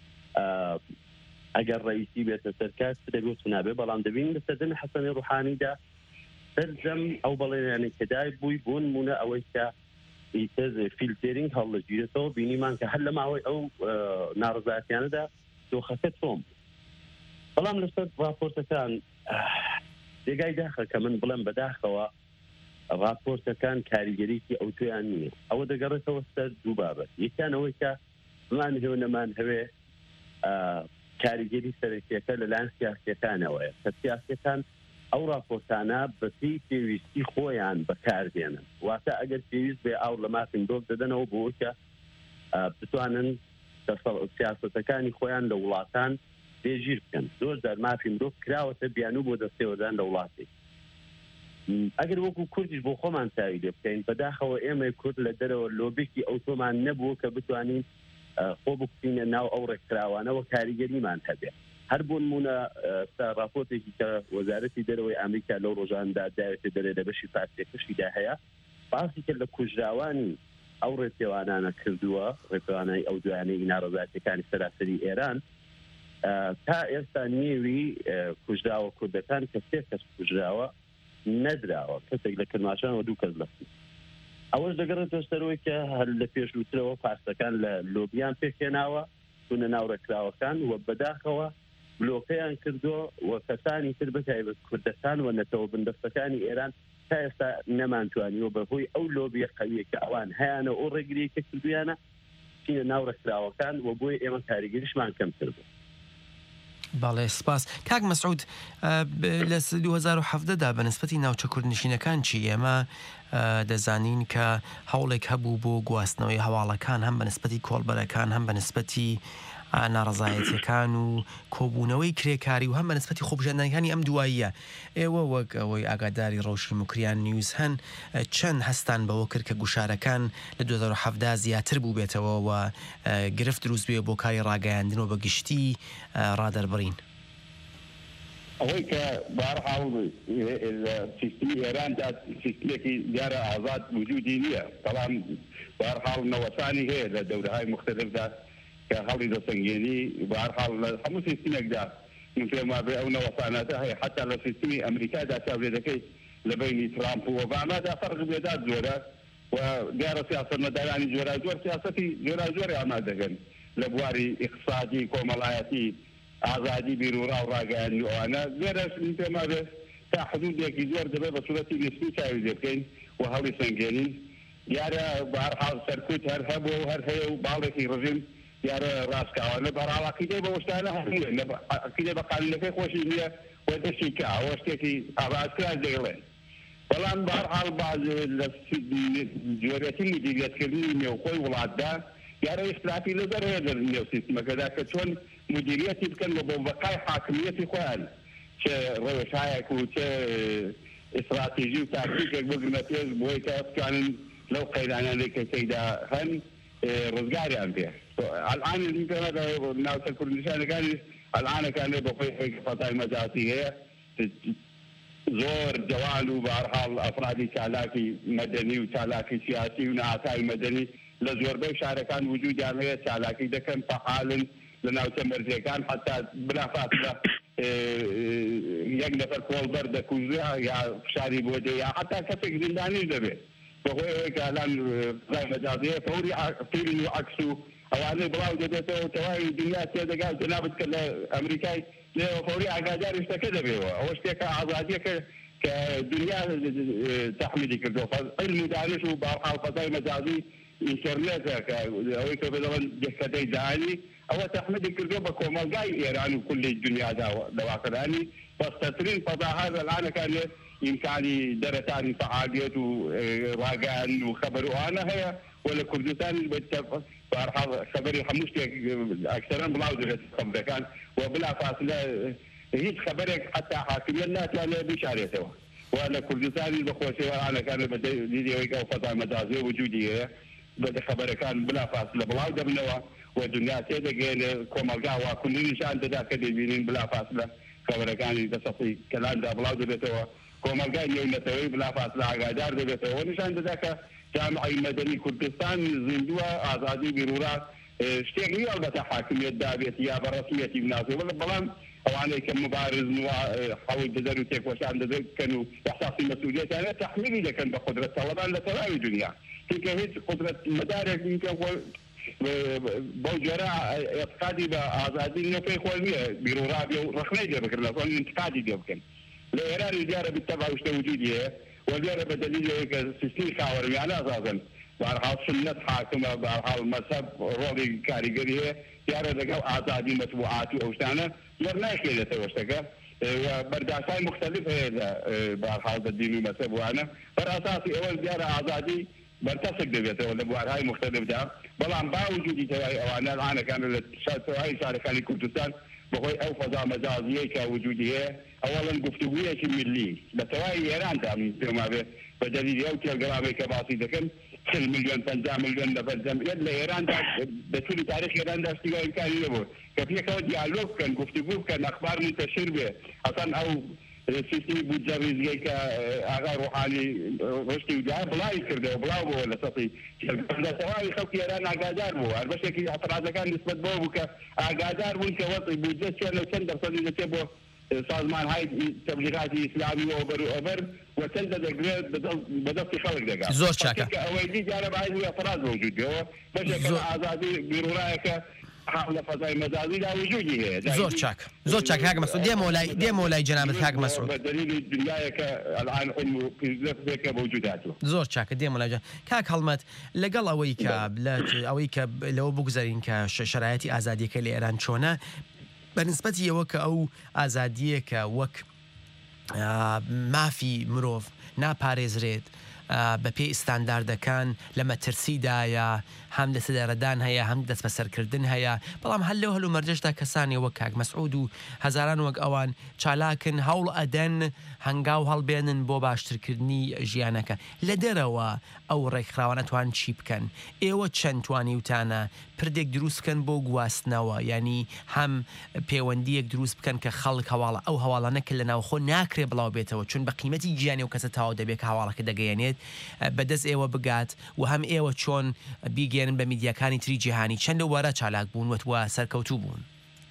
ئەگەر ڕئیسی بێتە سەرکار دەبێت نابێ بەڵام دەبینین لە سەردەمی حەسەنی ڕۆحانیدا سەرجەم ئەو بەڵێنیانی کەدای بووی بوون مونە ئەوەی کە ئیتر فیلترینگ هەڵدەگیرێتەوە بینیمان کە هەر لە ماوەی ئەو ناڕزایەتیانەدا دۆخەکە تۆم بەڵام لەسەر راپۆرتەکان جێگای داخە کە من بڵێم بەداخەوە راپۆرتەکان کاریگەریکی ئەو تویان نییە ئەوە دەگەڕێتەوە سەر دوو بابەت یەکیان ئەوەی کە مان هەوێ نەمان هەوێ کاریگەری سەرەکیەکە لەلایەن سیاسەکانەوەیە کە سیاسەکان ئەو راپۆرتانە بەپی پێویستی خۆیان بەکاردێنن واتە ئەگەر پێویست بێ ئاو لە مافین دۆک دەدەنەوە بۆکە بتوانن سیاسەتەکانی خۆیان لە وڵاتان پێگیر بکەن زۆر جار مافین دۆک کراوەتە بیانوو بۆ دەستێوەدان لە وڵاتی ئەگەر وەکو کوردیش بۆ خۆمان چاوی لێ بکەین بەداخەوە ئێمە کورد لە دەرەوە لۆبێکی ئەوتۆمان نەبووە کە بتوانین خۆ بکوینە ناو ئەو ڕێکخراوانەوە کاریگەریمان هەبێ هەر بۆ نمونە راپۆرتێکی کە وەزارەتی دەرەوەی ئەمریکا لەو ڕۆژاندا داوێتە دەرێ لە بەشی پارتێکەشیدا هەیە باسی کرد لە کوژراوانی ئەو ڕێپێوانانە کردووە ڕێپێوانەی ئەو دوایانەی ناڕەزایەتەکانی سەراسەری ئێران تا ئێستا نێوی کوژراوە کوردەکان کە سێ کەس کوژراوە نەدراوە کەسێک لە کرماشانەوە دوو کەس لەست ئەوەش دەگەڕێتەوە سەرەوەی کە هەر لە پێشووترەوە پارتەکان لە لۆبیان پێکێناوە چونە ناو ڕێکراوەکان و بەداخەوە بلۆکەیان کردووە و کەسانی تر بەتایبەت کوردستان و نەتەوە بندەستەکانی ئێران تا ئێستا نەمانتوانیوە بەهۆی ئەو لۆبیە قەویە کە ئەوان هەیەە ئەو ڕێگریەکە کردویانە چینە ناو ڕێکراوەکان و بۆی ئێمە کاریگەریشمان کەم کردو باڵێ سپاس کاک مەسعود لە دوو هەزار و حەڤدەدا بەنسبەتی ناوچە کوردنشینەکان چی ئێمە دەزانین کە هەوڵێک هەبوو بۆ گواستنەوەی هەواڵەکان هەم بەنسبەتی کۆڵبەرەکان هەم بەنسبەتی ناڕزایەتەکان و کۆبوونەوەی کرێکاری و هەم بەنسبەتی خۆبژاندنەکانی ئەم دواییە ئێوە وەک ئەوەی ئاگاداری ڕۆژی مکریان نیوز هەن چەند هەستان بەوە کرد کە گوشارەکان لە دوو هەزار و حەڤدا زیاتر بوو بێتەوە و گرفت دروست بێ بۆ کاری ڕاگەیاندنەوە بە گشتی ڕادەربڕین ئەوەی کە بەهەرحاڵ سیستمی ئێراندا سیستمێکی دیارە ئازاد وجودی نییە بەڵام بەهەرحاڵ نەوەسانی هەیە لە دەورەهای مختلفدا کە هەڵی دەسەنگێنی بەهەرحاڵ لە هەموو سیستمێکدا من پێم وابێ ئەو نەوەساناتە هەیە حتا لە سیستمی ئەمریکادا چاودێ دەکەی لە بینی ترامپ و ئۆبامادا فەرق بێدات زۆرە و دیارە سیاسەتمەدارانی جۆرا زۆر سیاسەتی جۆرا زۆری ئامادەگەن لە بواری ئیقتصادی کۆمەڵایەتی ئازادی بیرروڕا و ڕاگەیاندنی ئەوانە لێرەش من پێم وابێ تا حدودێکی زۆر دەبێت بە سوورەتی نسبی چاوی لێ بکەین و هەڵی سەنگێنین دیارە بەهەرحاڵ سەرکوت هەر هەبوو و هەر هەیە و باڵێکی ڕژیم دیارە ڕاستکاوانە بەهەرحاڵ عەقیدەی بە شتانە هەیە عەقیدەی بە قانونەکەی خۆشی نییە و دەستی کە ئەوە شتێکی ئاوازکرا دەیڵێن بەڵام بەهەرحاڵ باز لە جۆرەتی مدیریەتکردنی نێوخۆی وڵاتدا دیارە ئیختلافی لەدەر هەیە لە نێو سیستمەکەدا کە چۆن مدیریەتی بکەن بۆ بەقای حاکمیەتی خۆیان چه ڕێوەشایەک و چه ئستراتیژی و تاکتیکێک بگرنە پێش بۆی کە بتوانن لەو قەیدانانەی کە تێیدا هەن ڕزگاریان پێ الان ناوچە کوردستانەکانی الانەکان لێ بەخۆی فەتای مەجاسی هەیە زۆر جوان و بەهەرحاڵ ئەفرادی چالاکی مەدەنی و چالاکی سیاسی و نائاسایی مەدەنی لە زۆربەی شارەکان وجودیان هەیە چالاکی دەکەن فەعالن لە ناوچە مەرجەکان حتا بلافاصلە یەک نەفەر کۆڵبەر دەکوژێ یا فشاری بۆ دێ یا حتا کەسێک زیندانیش دەبێت بەخۆی ئەوەی کە ئەلان فەتای مەجازیە فەوری فیلم و عەکس و ئەوانەی بڵاو دەبێتەوە تەواوی دنیا تێدەگات جەنابەت کە لە ئەمریکای لێوە فەوری ئاگاداری شتەکە دەبێەوە ئەوە شتێکە ئازادیەکە کە دنیا تەحمیلی کردەوە علم و دانش و بەهەرحاڵ فەتای مەجازی ئینتەرنێتە کە ئەوەی کە بەدەڵێن دەکەتەی داهانی ئەوە تەحمیلی کردو بە کۆمەلگای ئێران و کولی دنیادا دەواکەدانی بەستەترین فەزاها لەلانەکان لێ ئیمکانی دەرەتانی فعالیت و ڕاگەیاندن و خەبەر وانە هەیە و لە کوردستان بەهەرحاڵ خەبەری هەموو شتێک ئەکسەرەن بڵاو دەبێت خەبەرەکان و بلافاصلە هیچ خەبەرێک حتا حاکمیەت ناتوانێت بشارێتەوە و لە کوردستانی بەخۆشیوانەکان بە دیدەوەی کە فەتای مەجازی وجودی هەیە بە خەبەرەکان بلافاصلە بڵاو دەبنەوە و دنیا تێدەگەێنێ کۆمەلگا واکولی نیشان دەدا کە دەبینین بلافاصلە خەبەرەکانی بەسەفی کەلاندا بڵاو دەبێتەوە کۆمەلگای نێونەتەوەی بلافاصلە ئاگادار دەبێتەوە نیشان دەدا کە جامعی مەدەنی کوردستان زیندووە ئازادی بیرروڕا شتێک نیە ئەلبەتە حاکمیەت دابێت یا بەڕەسمیەتی بناسێت بەڵام ئەوانەی کە مبارزن و حەوڵ بدەن و تێکۆشان دەکەن و احساسی مەسئولیەتیانە تەحمیلی دەکەن بە قودرەت تەڵەبان لە تەواوی دنیا چونکە هیچ قودرەت مەدارێک نیکە بەو جۆرە ئێعتقادی بە ئازادی نەوەی خۆی نییە بیرروڕا بێ و ڕخنەی لێ بکرد لە خۆن انتقادی لێ بکەن لە ئێرانی دیارە بالتەبع شتە وجودی هەیە و دیارە بە دەلیل ئەوەی کە سیستمی خاوەڕیانە ئەساسەن بارحال سنة حاكمة بارحال مذهب روضي كاريگري هي يارا دقل آزادي مطبوعات وأوشتانا يرنا كده توشتكا وبرداشاي مختلفة هذا بارحال الدين والمذهب وأنا فرأساسي أول زيارة آزادي برتسك دبيته ولا بوارهاي مختلف ده بلان باوجودي تواي أنا الآن كان تواي شاركاني كردستان بخوي أو فضاء مجازية كوجودي هي أولا قفتوية ملي بتواي إيران تعمل ما به بدليل أو تلقى كباسي دكان خل مليون فنجا مليون نفر جم يلا إيران ده بطول تاريخ إيران ده استيقاظ كان يلبو كفيه كود ديالوج كان قفتوه كان أخبار منتشر به أصلا أو سيستم بوجاري زي كأغا روحاني رشتي وجاه بلا يكرده بلا بو ولا سطي هذا سواء خلق إيران أقادار بو بس كي اعتراض كان نسبة بو كأقادار وانك وطي بوجه شنو سندر صدي نتبو سازمان هاي تبلیغاتی اسلامی و اوبر و اوبر و چند دقیقه بدل في خلق دقیقه زور چاکه اولی جانب عايز اعتراض موجود هو باش يكون آزادی بیرورايك حول فضای مجازی لا وجودی هي زور چاک زور چاک هاگ مسعود دي مولاي دي مولاي جناب هاگ مسعود بدليل دنیاك الان علم في موجوداته زور چاک دي مولاي كاك هلمت لقل اويك بلات اويك لو بگذارین که شرایطی آزادی که ایران چونه بەنسبەتی ئەوە کە ئەو ئازادیەکە وەک مافی مرۆڤ ناپارێزرێت بە پێی ئستانداردەکان لە مەترسیدایە هەم لە سەدارەدان هەیە هەم دەست بەسەرکردن هەیە بەڵام هەل لەو هەلو مەرجەشدا کەسانی وەک کاک مەسعود و هەزاران وەک ئەوان چالاکن هەوڵ ئەدەن هەنگاو هەڵبێنن بۆ باشترکردنی ژیانەکە لە دەرەوە ئەو ڕێکخراوانەتوان چی بکەن ئێوە چەند توانی وتانە پردێک دروست بکەن بۆ گواستنەوە ینی هەم پەیوەندیەک دروست بکەن کە خەڵک هەواڵە ئەو هەواڵانەکە لە ناوخۆ ناکرێ بڵاو بێتەوە چون بە قیمەتی گیانی و کەسە تاوا دەبێت هەواڵەکە دەگەیەنێت بەدەست ئێوە بگات و هەم ئێوە چۆن بیگەێنن بە میدیاکانی تری جیهانی چەند وەرە چالاک بوون وەتوە سەرکەوتوو بوون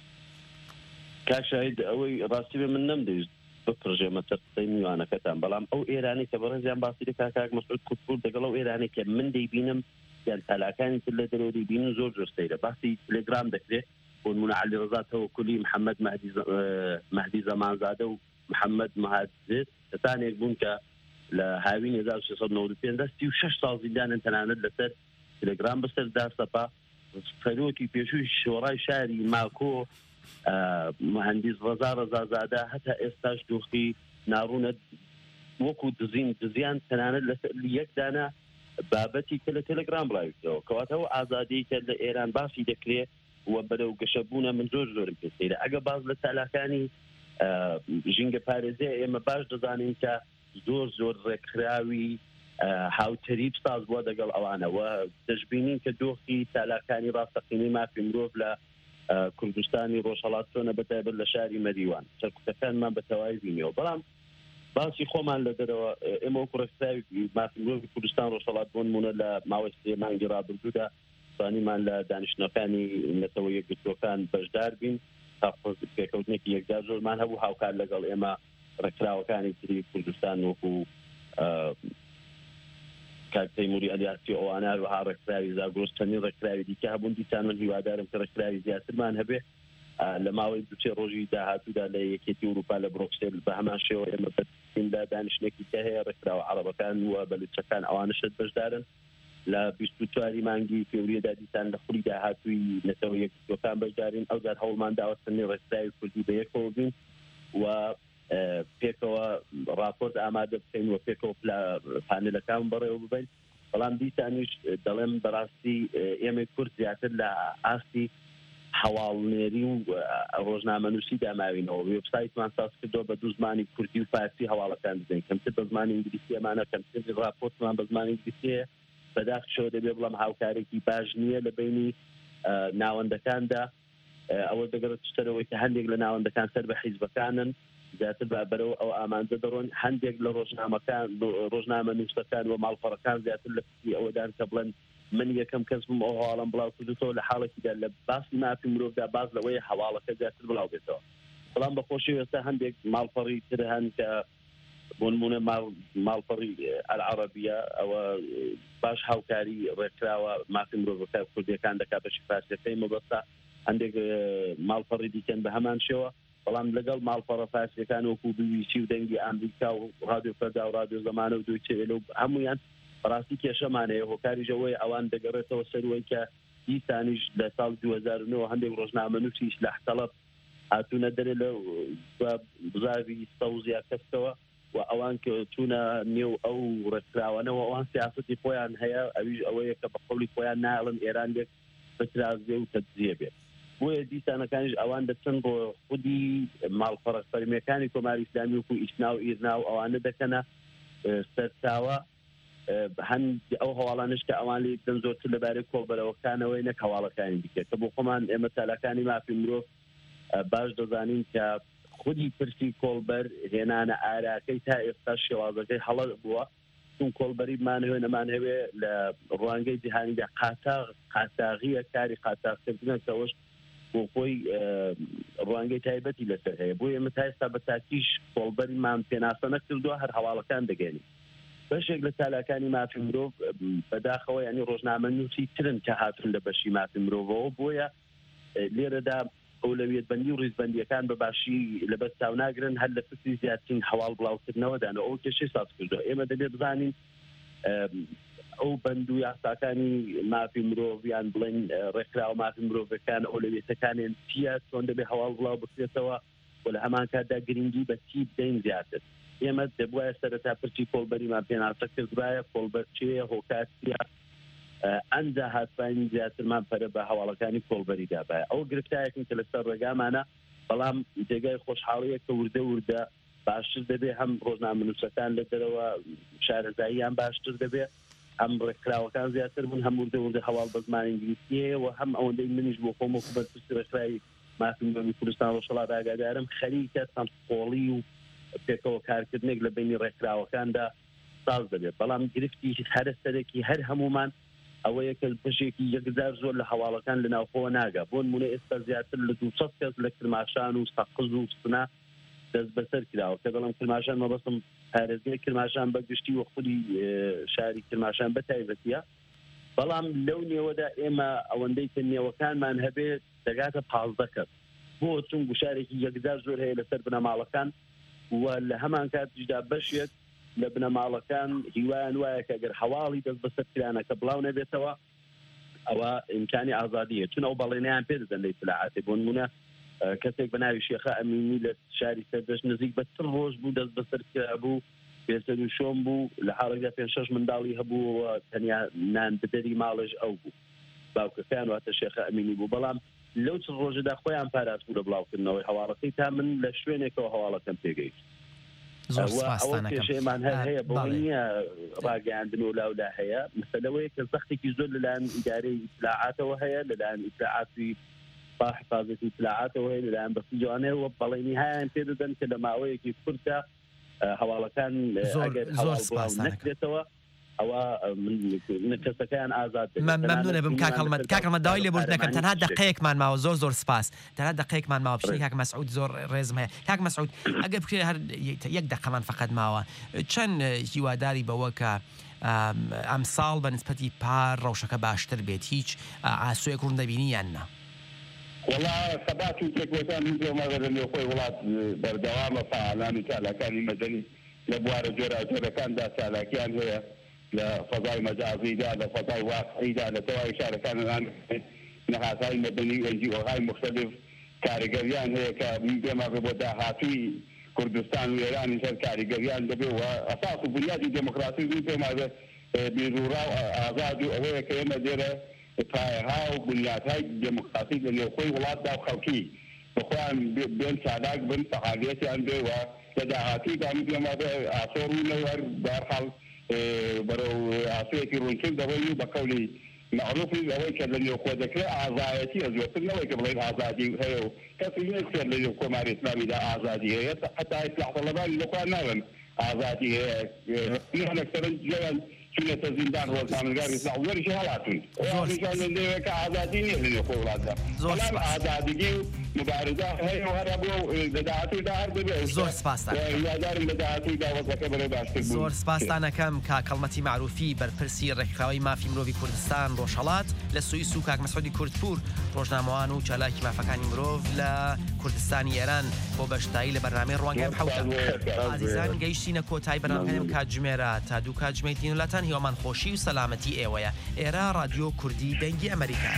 کاشاید ئەوەی ڕاستی بێ من نەمدەویست بپڕژێمە قسەی میوانەکەتان بەڵام ئەو ئێرانی کە بەڕێزیان باسی لە کاک مەسعود کوتپور دەگەڵ ئەو ئێرانی کە من دەیبینم یان تالاکانی تر لە دەرەوە دەیبینن زۆر زۆر سەیرە باسی تلێگرام دەکرێت بۆ نمونە عەلیڕەزا تەوەکولی محەممەد مەهدی زەمانزادە و محەممەد مەهادزێت کەسانێک بوون کە لە هاوین هەزار و سێسەد و نۆ و پێنج سی و شەش ساڵ زیندانن تەنانەت لەسەر تلێگرام بەسەردا سەپا فەرۆکی پێشووی شۆڕای شاری ماکۆ مهندس ڕەزا ڕەزازادە هەتا ئێستاش دۆخی ناڕوونە وەکو دزین دزیان تەنانەت لەسەر یەکدانە بابەتی کە لە تەلەگرام بڵاویتەوە کەواتەوە ئازادی کە لە ئێران باسی دەکرێت وە بەرەو گەشەبوونە من زۆر زۆرم پێسەیرە ئەگە باز لە تالاکانی ژینگە پارێزێ ئێمە باش دەزانین کە زۆر زۆر ڕێکخراوی هاوتەریب ساز بووە دەگەڵ ئەوانەوە دەشبینین کە دۆخی تالاکانی ڕاستەقینەی مافی مرۆڤ لە کوردستانی ڕۆژهەڵات چۆنە بەتایبەت لە شاری مەریوان چەرکوتەکانمان بە تەواوی بینیەوە بەڵام باسی خۆمان لە دەرەوە ئێمە وەکو ڕێکخراوی مافی مرۆڤی کوردستان ڕۆژهەڵات بۆ نمونە لە ماوەی سێ مانگی ڕابردوودا توانیمان لە دانیشتنەکانی نەتەوە یەکگرتوەکان بەشدار بین تا پێکەوتنێکی یەکجار زۆرمان هەبوو هاوکار لەگەڵ ئێمە ڕێکخراوەکانی تری کوردستان وەکو کاک تەیموری ئەلیاسی ئەوانە هەروەها ڕێکخراوی زاگرۆس چەندین ڕێکخراوی دیکە هەبوون دیسان من هیوادارم کە ڕێکخراوی زیاترمان هەبێ لە ماوەی دوچێ ڕۆژی داهاتوودا لە یەکێتی ئەوروپا لە بڕۆکسێل بە هەمان شێوە ئێمە بەتیندا دانیشتێکی کە هەیە ڕێکخراوە عەرەبەکان وە بەلوچەکان ئەوانەشت بەشدارن لە بیست و چواری مانگی فێوریەدا دیسان لە خولی داهاتووی نەتەوە یەکگرتوەکان بەشدارین ئەو جار هەوڵمان داوە چەندین ڕێکخراوی کوردی بە یەکەوە بین و پێکەوە راپۆرت ئامادە بکەین و پێکەوە پانێلەکان بەڕێوە ببین بەڵام دیسانیش دەڵێم بەڕاستی ئێمە کورد زیاتر لە ئاستی هەواڵنێری و ڕۆژنامەنووسی داماوینەوە وێبسایتمان ساز کردەوە بە دوو زمانی کوردی و فارسی هەواڵەکان بدەین کەمتر بە زمانی ئینگلیسی ئەمانە کەمتر راپۆرتمان بە زمانی ئینگلیسیە بەداخشەوە دەبێ بڵام هاوکارێکی باش نییە لە بینی ناوەندەکاندا ئەوە دەگەڕێت شتەرەوەی کە هەندێک لە ناوەندەکان سەر بە حیزبەکانن زیاتر بەرەوە ئەو ئامانجە دەڕۆن هەندێک لە ڕۆژنامەکان ڕۆژنامە نووسەکان و ماڵپەڕەکان زیاتر لە پشتی ئەوەدان کە بڵێن من یەکەم کەس بم ئەو هەواڵم بڵاو کردوتەوە لە حاڵێکیدا لە باسی مافی مرۆڤدا باز لەوەی هەواڵەکە زیاتر بڵاو بێتەوە بەڵام بەخۆشی وێستا هەندێک ماڵپەڕی تر هەن کە بۆ نمونە ماڵپەڕی ئەلعەرەبیە ئەوە باش هاوکاری ڕێکراوە مافی مرۆڤەکە کوردیەکان دەکات بەشی فارسیەکەی مەبەستا هەندێک ماڵپەڕی دیکەن بە هەمان شێوە بەڵام لەگەڵ ماڵپەڕە فارسیەکان وەکو بی بی سی و دەنگی ئەمریکا و رادیۆ فەردا و رادیۆ زەمانە و دوی چێلە و هەمویان بەڕاستی کێشەمانەیە هۆکاری ژەوەی ئەوان دەگەڕێتەوە سەروەی کە دیسانیش لە ساڵ دوو هەزار و نۆ هەندێک ڕۆژنامە نووسیش لە حتەڵەب هاتوونە دەرێ لە بزاوی سە و زیاد کەسەوە و ئەوان کە چوونە نێو ئەو ڕێکخراوانەوە ئەوان سیاسەتی خۆیان هەیە ئەویش ئەوەیە کە بە قەولی خۆیان ناڵن ئێران لێک بەترازێ و تەجزیە بێت بۆیە دیسانەکانیش ئەوان دەچن بۆ خودی ماڵپەڕە فەرمیەکانی کۆماری ئیسلامی وکو ئیسنا و ئیرنا و ئەوانە دەکەنە سەرچاوە هەند ئەو هەواڵانش کە ئەوان لێ دەن زۆرتر لەبارەی کۆڵبەرەوەکانەوەی نەک هەواڵەکانی دیکە کە بۆ خۆمان ئێمە تالەکانی مافی مرۆڤ باش دەزانین کە خودی پرسی کۆڵبەر هێنانە ئاراکەی تا ئێستا شێوازەکەی هەڵە بووە چون کۆڵبەریمان هەوێ نەمان هەوێ لە ڕوانگەی جیهانیدا قاتاغ قاتاغیە کاری قاتاغکردنەوەش بۆ خۆی ڕوانگەی تایبەتی لەسەر هەیە بۆ ئێمە تا ئێستا بە تاکیش کۆڵبەریمان پێناسە نەکردووە هەر هەواڵەکان دەگەێنی بەشێک لە تالاکانی مافی مرۆڤ بەداخەوە ینی ڕۆژنامە نووسی ترن کە هاتون لە بەشی مافی مرۆڤەوە بۆیە لێرەدا ئەولەویەت بەندی و ڕیزبەندیەکان بە باشی لەبەر چاو ناگرن هەر لە پرسی زیاترین هەواڵ بڵاوکردنەوەدانە ئەو کێشەی ساز کردووە ئێمە دەبێت بزانین ئەو بەند و یاساکانی مافی مرۆڤ یان بڵێن ڕێکخراوە مافی مرۆڤەکان ئەولەویەتەکانیان چییە چۆن دەبێت هەواڵ بڵاو بکرێتەوە و لە هەمان کاتدا گرنگی بە چی بدەین زیاتر ئێمە دەبوایە سەرەتا پرسی کۆڵبەریمان پێناسە کردوایە کۆڵبەر چێە هۆکاتیە ئەنجا هاتبانی زیاترمان پەرە بە هەواڵەکانی کۆڵبەری دابایە ئەو گرفتایەکن کە لەسەر ڕێگامانە بەڵام جێگای خۆشحاڵیە کە وردە وردە باشتر دەبێت هەم ڕۆژنامە نووسەکان لە دەرەوە شارەزاییان باشتر دەبێت هەم ڕێکخراوەکان زیاتر بوون هەم وردە وردە هەواڵ بە زمانی ئینگلیزیەیە و هەم ئەوەندەی منیش بۆ خۆم و بەرپرسی ڕێکخراوی مافی مرۆڤی کوردستان ڕۆژهەڵات ئاگادارم خەریکە تەنقۆڵی و پێکەوە کارکردنێک لە بینی ڕێکخراوەکاندا ساز دەبێت بەڵام گرفتی هەرە سەرەکی هەر هەمومان ئەوەیە کە پشێکی یەکجار زۆر لە هەواڵەکان لە ناوخۆوە ناگا بۆ نمونە ئێستا زیاتر لە دووسەد کەس لە کرماشان و سەقز و سنا دەست بەسەر کراوە کە دەڵم کرماشان مەبەستم پارێزگای کرماشان بەگشتی و خودی شاری کرماشان بە تایبەتیە بەڵام لەو نێوەدا ئێمە ئەوەندەی کە نێوەکانمان هەبێت دەگاتە پازدە کەس بۆ چون گوشارێکی یەکجار زۆر هەیە لەسەر بنەماڵەکان و لە هەمان کاتیشدا بەشێک لە بنەماڵەکان هیوایان وایە کە ئەگەر هەواڵی دەست بەسەر کرانە کە بڵاو نەبێتەوە ئەوە ئیمکانی ئازادیە چون ئەو بەڵێنیان پێ دەدەن لە ئیتلاعاتی بۆ نمونە کەسێک بە ناوی شێخە ئەمینی لە شاری سەردەشت نزیک بە چل ڕۆژ بوو دەست بەسەر کرا بوو پێسەر و شۆم بوو لە حاڵێکدا پێنج شەش منداڵی هەبووەوە تەنیا نان بدەری ماڵش ئەو بوو باوکەکان واتە شێخە ئەمینی بوو بەڵام لەو چل ڕۆژەدا خۆیان پاراست بوو لە بڵاوکردنەوەی هەواڵەکەی تا من لە شوێنێکەوە هەواڵەکەم پێگەیت کێشەیەمان هەر هەیە بۆ نییە ڕاگەاندن و لاولا هەیە مەسەلەوەی کە زەختێکی زۆر لەلایەن ئیدارەی ئیتلاعاتەوە هەیە لەلایەن ئیتلاعاتی حفاظەتی ئیتلاعاتەوە هەیە لەلایەن بەختی جوانەیە و بەڵێنی هایان پێ دەدەن کە لە ماوەیەکی کورتە هەواڵەکان ئەگەر هەواڵ بڵاو نەکرێتەوە ئەوە کەسەکەیان ئازاد مەمنونە بم کاکەڵمەت کاکەڵمەت داوای لێبوردن نەکەم تەنها دقەیەکمان ماوە زۆر زۆر سپاس تەنها دقەیەکمان ماوە پشتی کاک مەسعود زۆر ڕێزم هەیە کاک مەسعود ئەگەر بکرێت هەر یەک دقەمان فقط ماوە چەند هیواداری بەوە کە ئەم ساڵ بە نسبەتی پار ڕەوشەکە باشتر بێت هیچ ئاسوویەک ڕوون دەبینی یان نا وڵا سەبات و تێکۆتان هیچێمەگە لە نێوخۆی وڵات بەردەوامە فعالانی چالاکانی مەدەنی لە بوارە جۆرا جۆرەکاندا چالاکیان هەیە لە فەزای مەجازیدا لە فەزای واقعیدا لە تەواوی شارەکانان نەهاتای مەدەنی ئەنجیۆهای مختلف کاریگەریان هەیە کە دێماغ بۆ داهاتووی کوردستان و ئێرانی سەر کاریگەریان دەبێت و ئەساس و بنیادی دموکراسی دوو پێماگە بیرروڕا و ئازاد و ئەوەیە کە ئێمە دێرە پایەها و بنیادهای دموکراسی لە نێوخۆی وڵاتدا و خەڵکی بەخۆیان بێن چالاک بن فعالیەتیان بێ و لە داهاتوویدا پێماگە ئاسۆڕ و نەوەر بەرحاڵ بەرەو ئاسوویەکی ڕوونکرد دەبێت و بە قەولی معروفی ئەوەی کە لە نێوخۆ دەکرێت ئازایەتی ئەزۆتر نەوەی کە بڵێن ئازادی هەیە و کەسی نێکسێت لە نێو کۆماری ئیسلامیدا ئازادی هەیە حتا ئیسلاح طەلەبانی لەخوا ناوێن ئازادی هەیە هەنێکسەرن جێیان چونێتە زیندان ڕۆژنامەنگاری ئیسلاح وەریشی هەڵاتون ئەوانیشان لە نێوەیەکە ئازادی نییە لە نێوخۆی وڵاتدا بەڵام ئازادیگی و مبارزة هي وهربوا بداعتي دار ببيع زۆر سپاسان هیوادارم بداعتي داوەزەکە بەرەو باشتر بوو. زۆر سپاسانەکەم کا کەڵمەتی معروفی بەرپرسی ڕێکخراوی مافی مرۆڤی کوردستان ڕۆژهەڵات لە سوئیس و کاک مەسعودی کوردپور ڕۆژنامەوان و چالاکی مافەکانی مرۆڤ لە کوردستانی ئێران بۆ بەشداری لە بەرنامەی ڕوانگەی حەوتە. ئازیزان گەیشتینە کۆتایی بەرنامەکەم کاتژمێرە تا دوو کاتژمێری تینولاتان هیوەمان خۆشی و سەلامەتی ئێوەیە. ئێرە رادیۆ کوردی دەنگی ئەمریکا.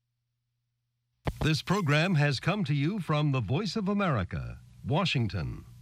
This program has come to you from the Voice of America, Washington.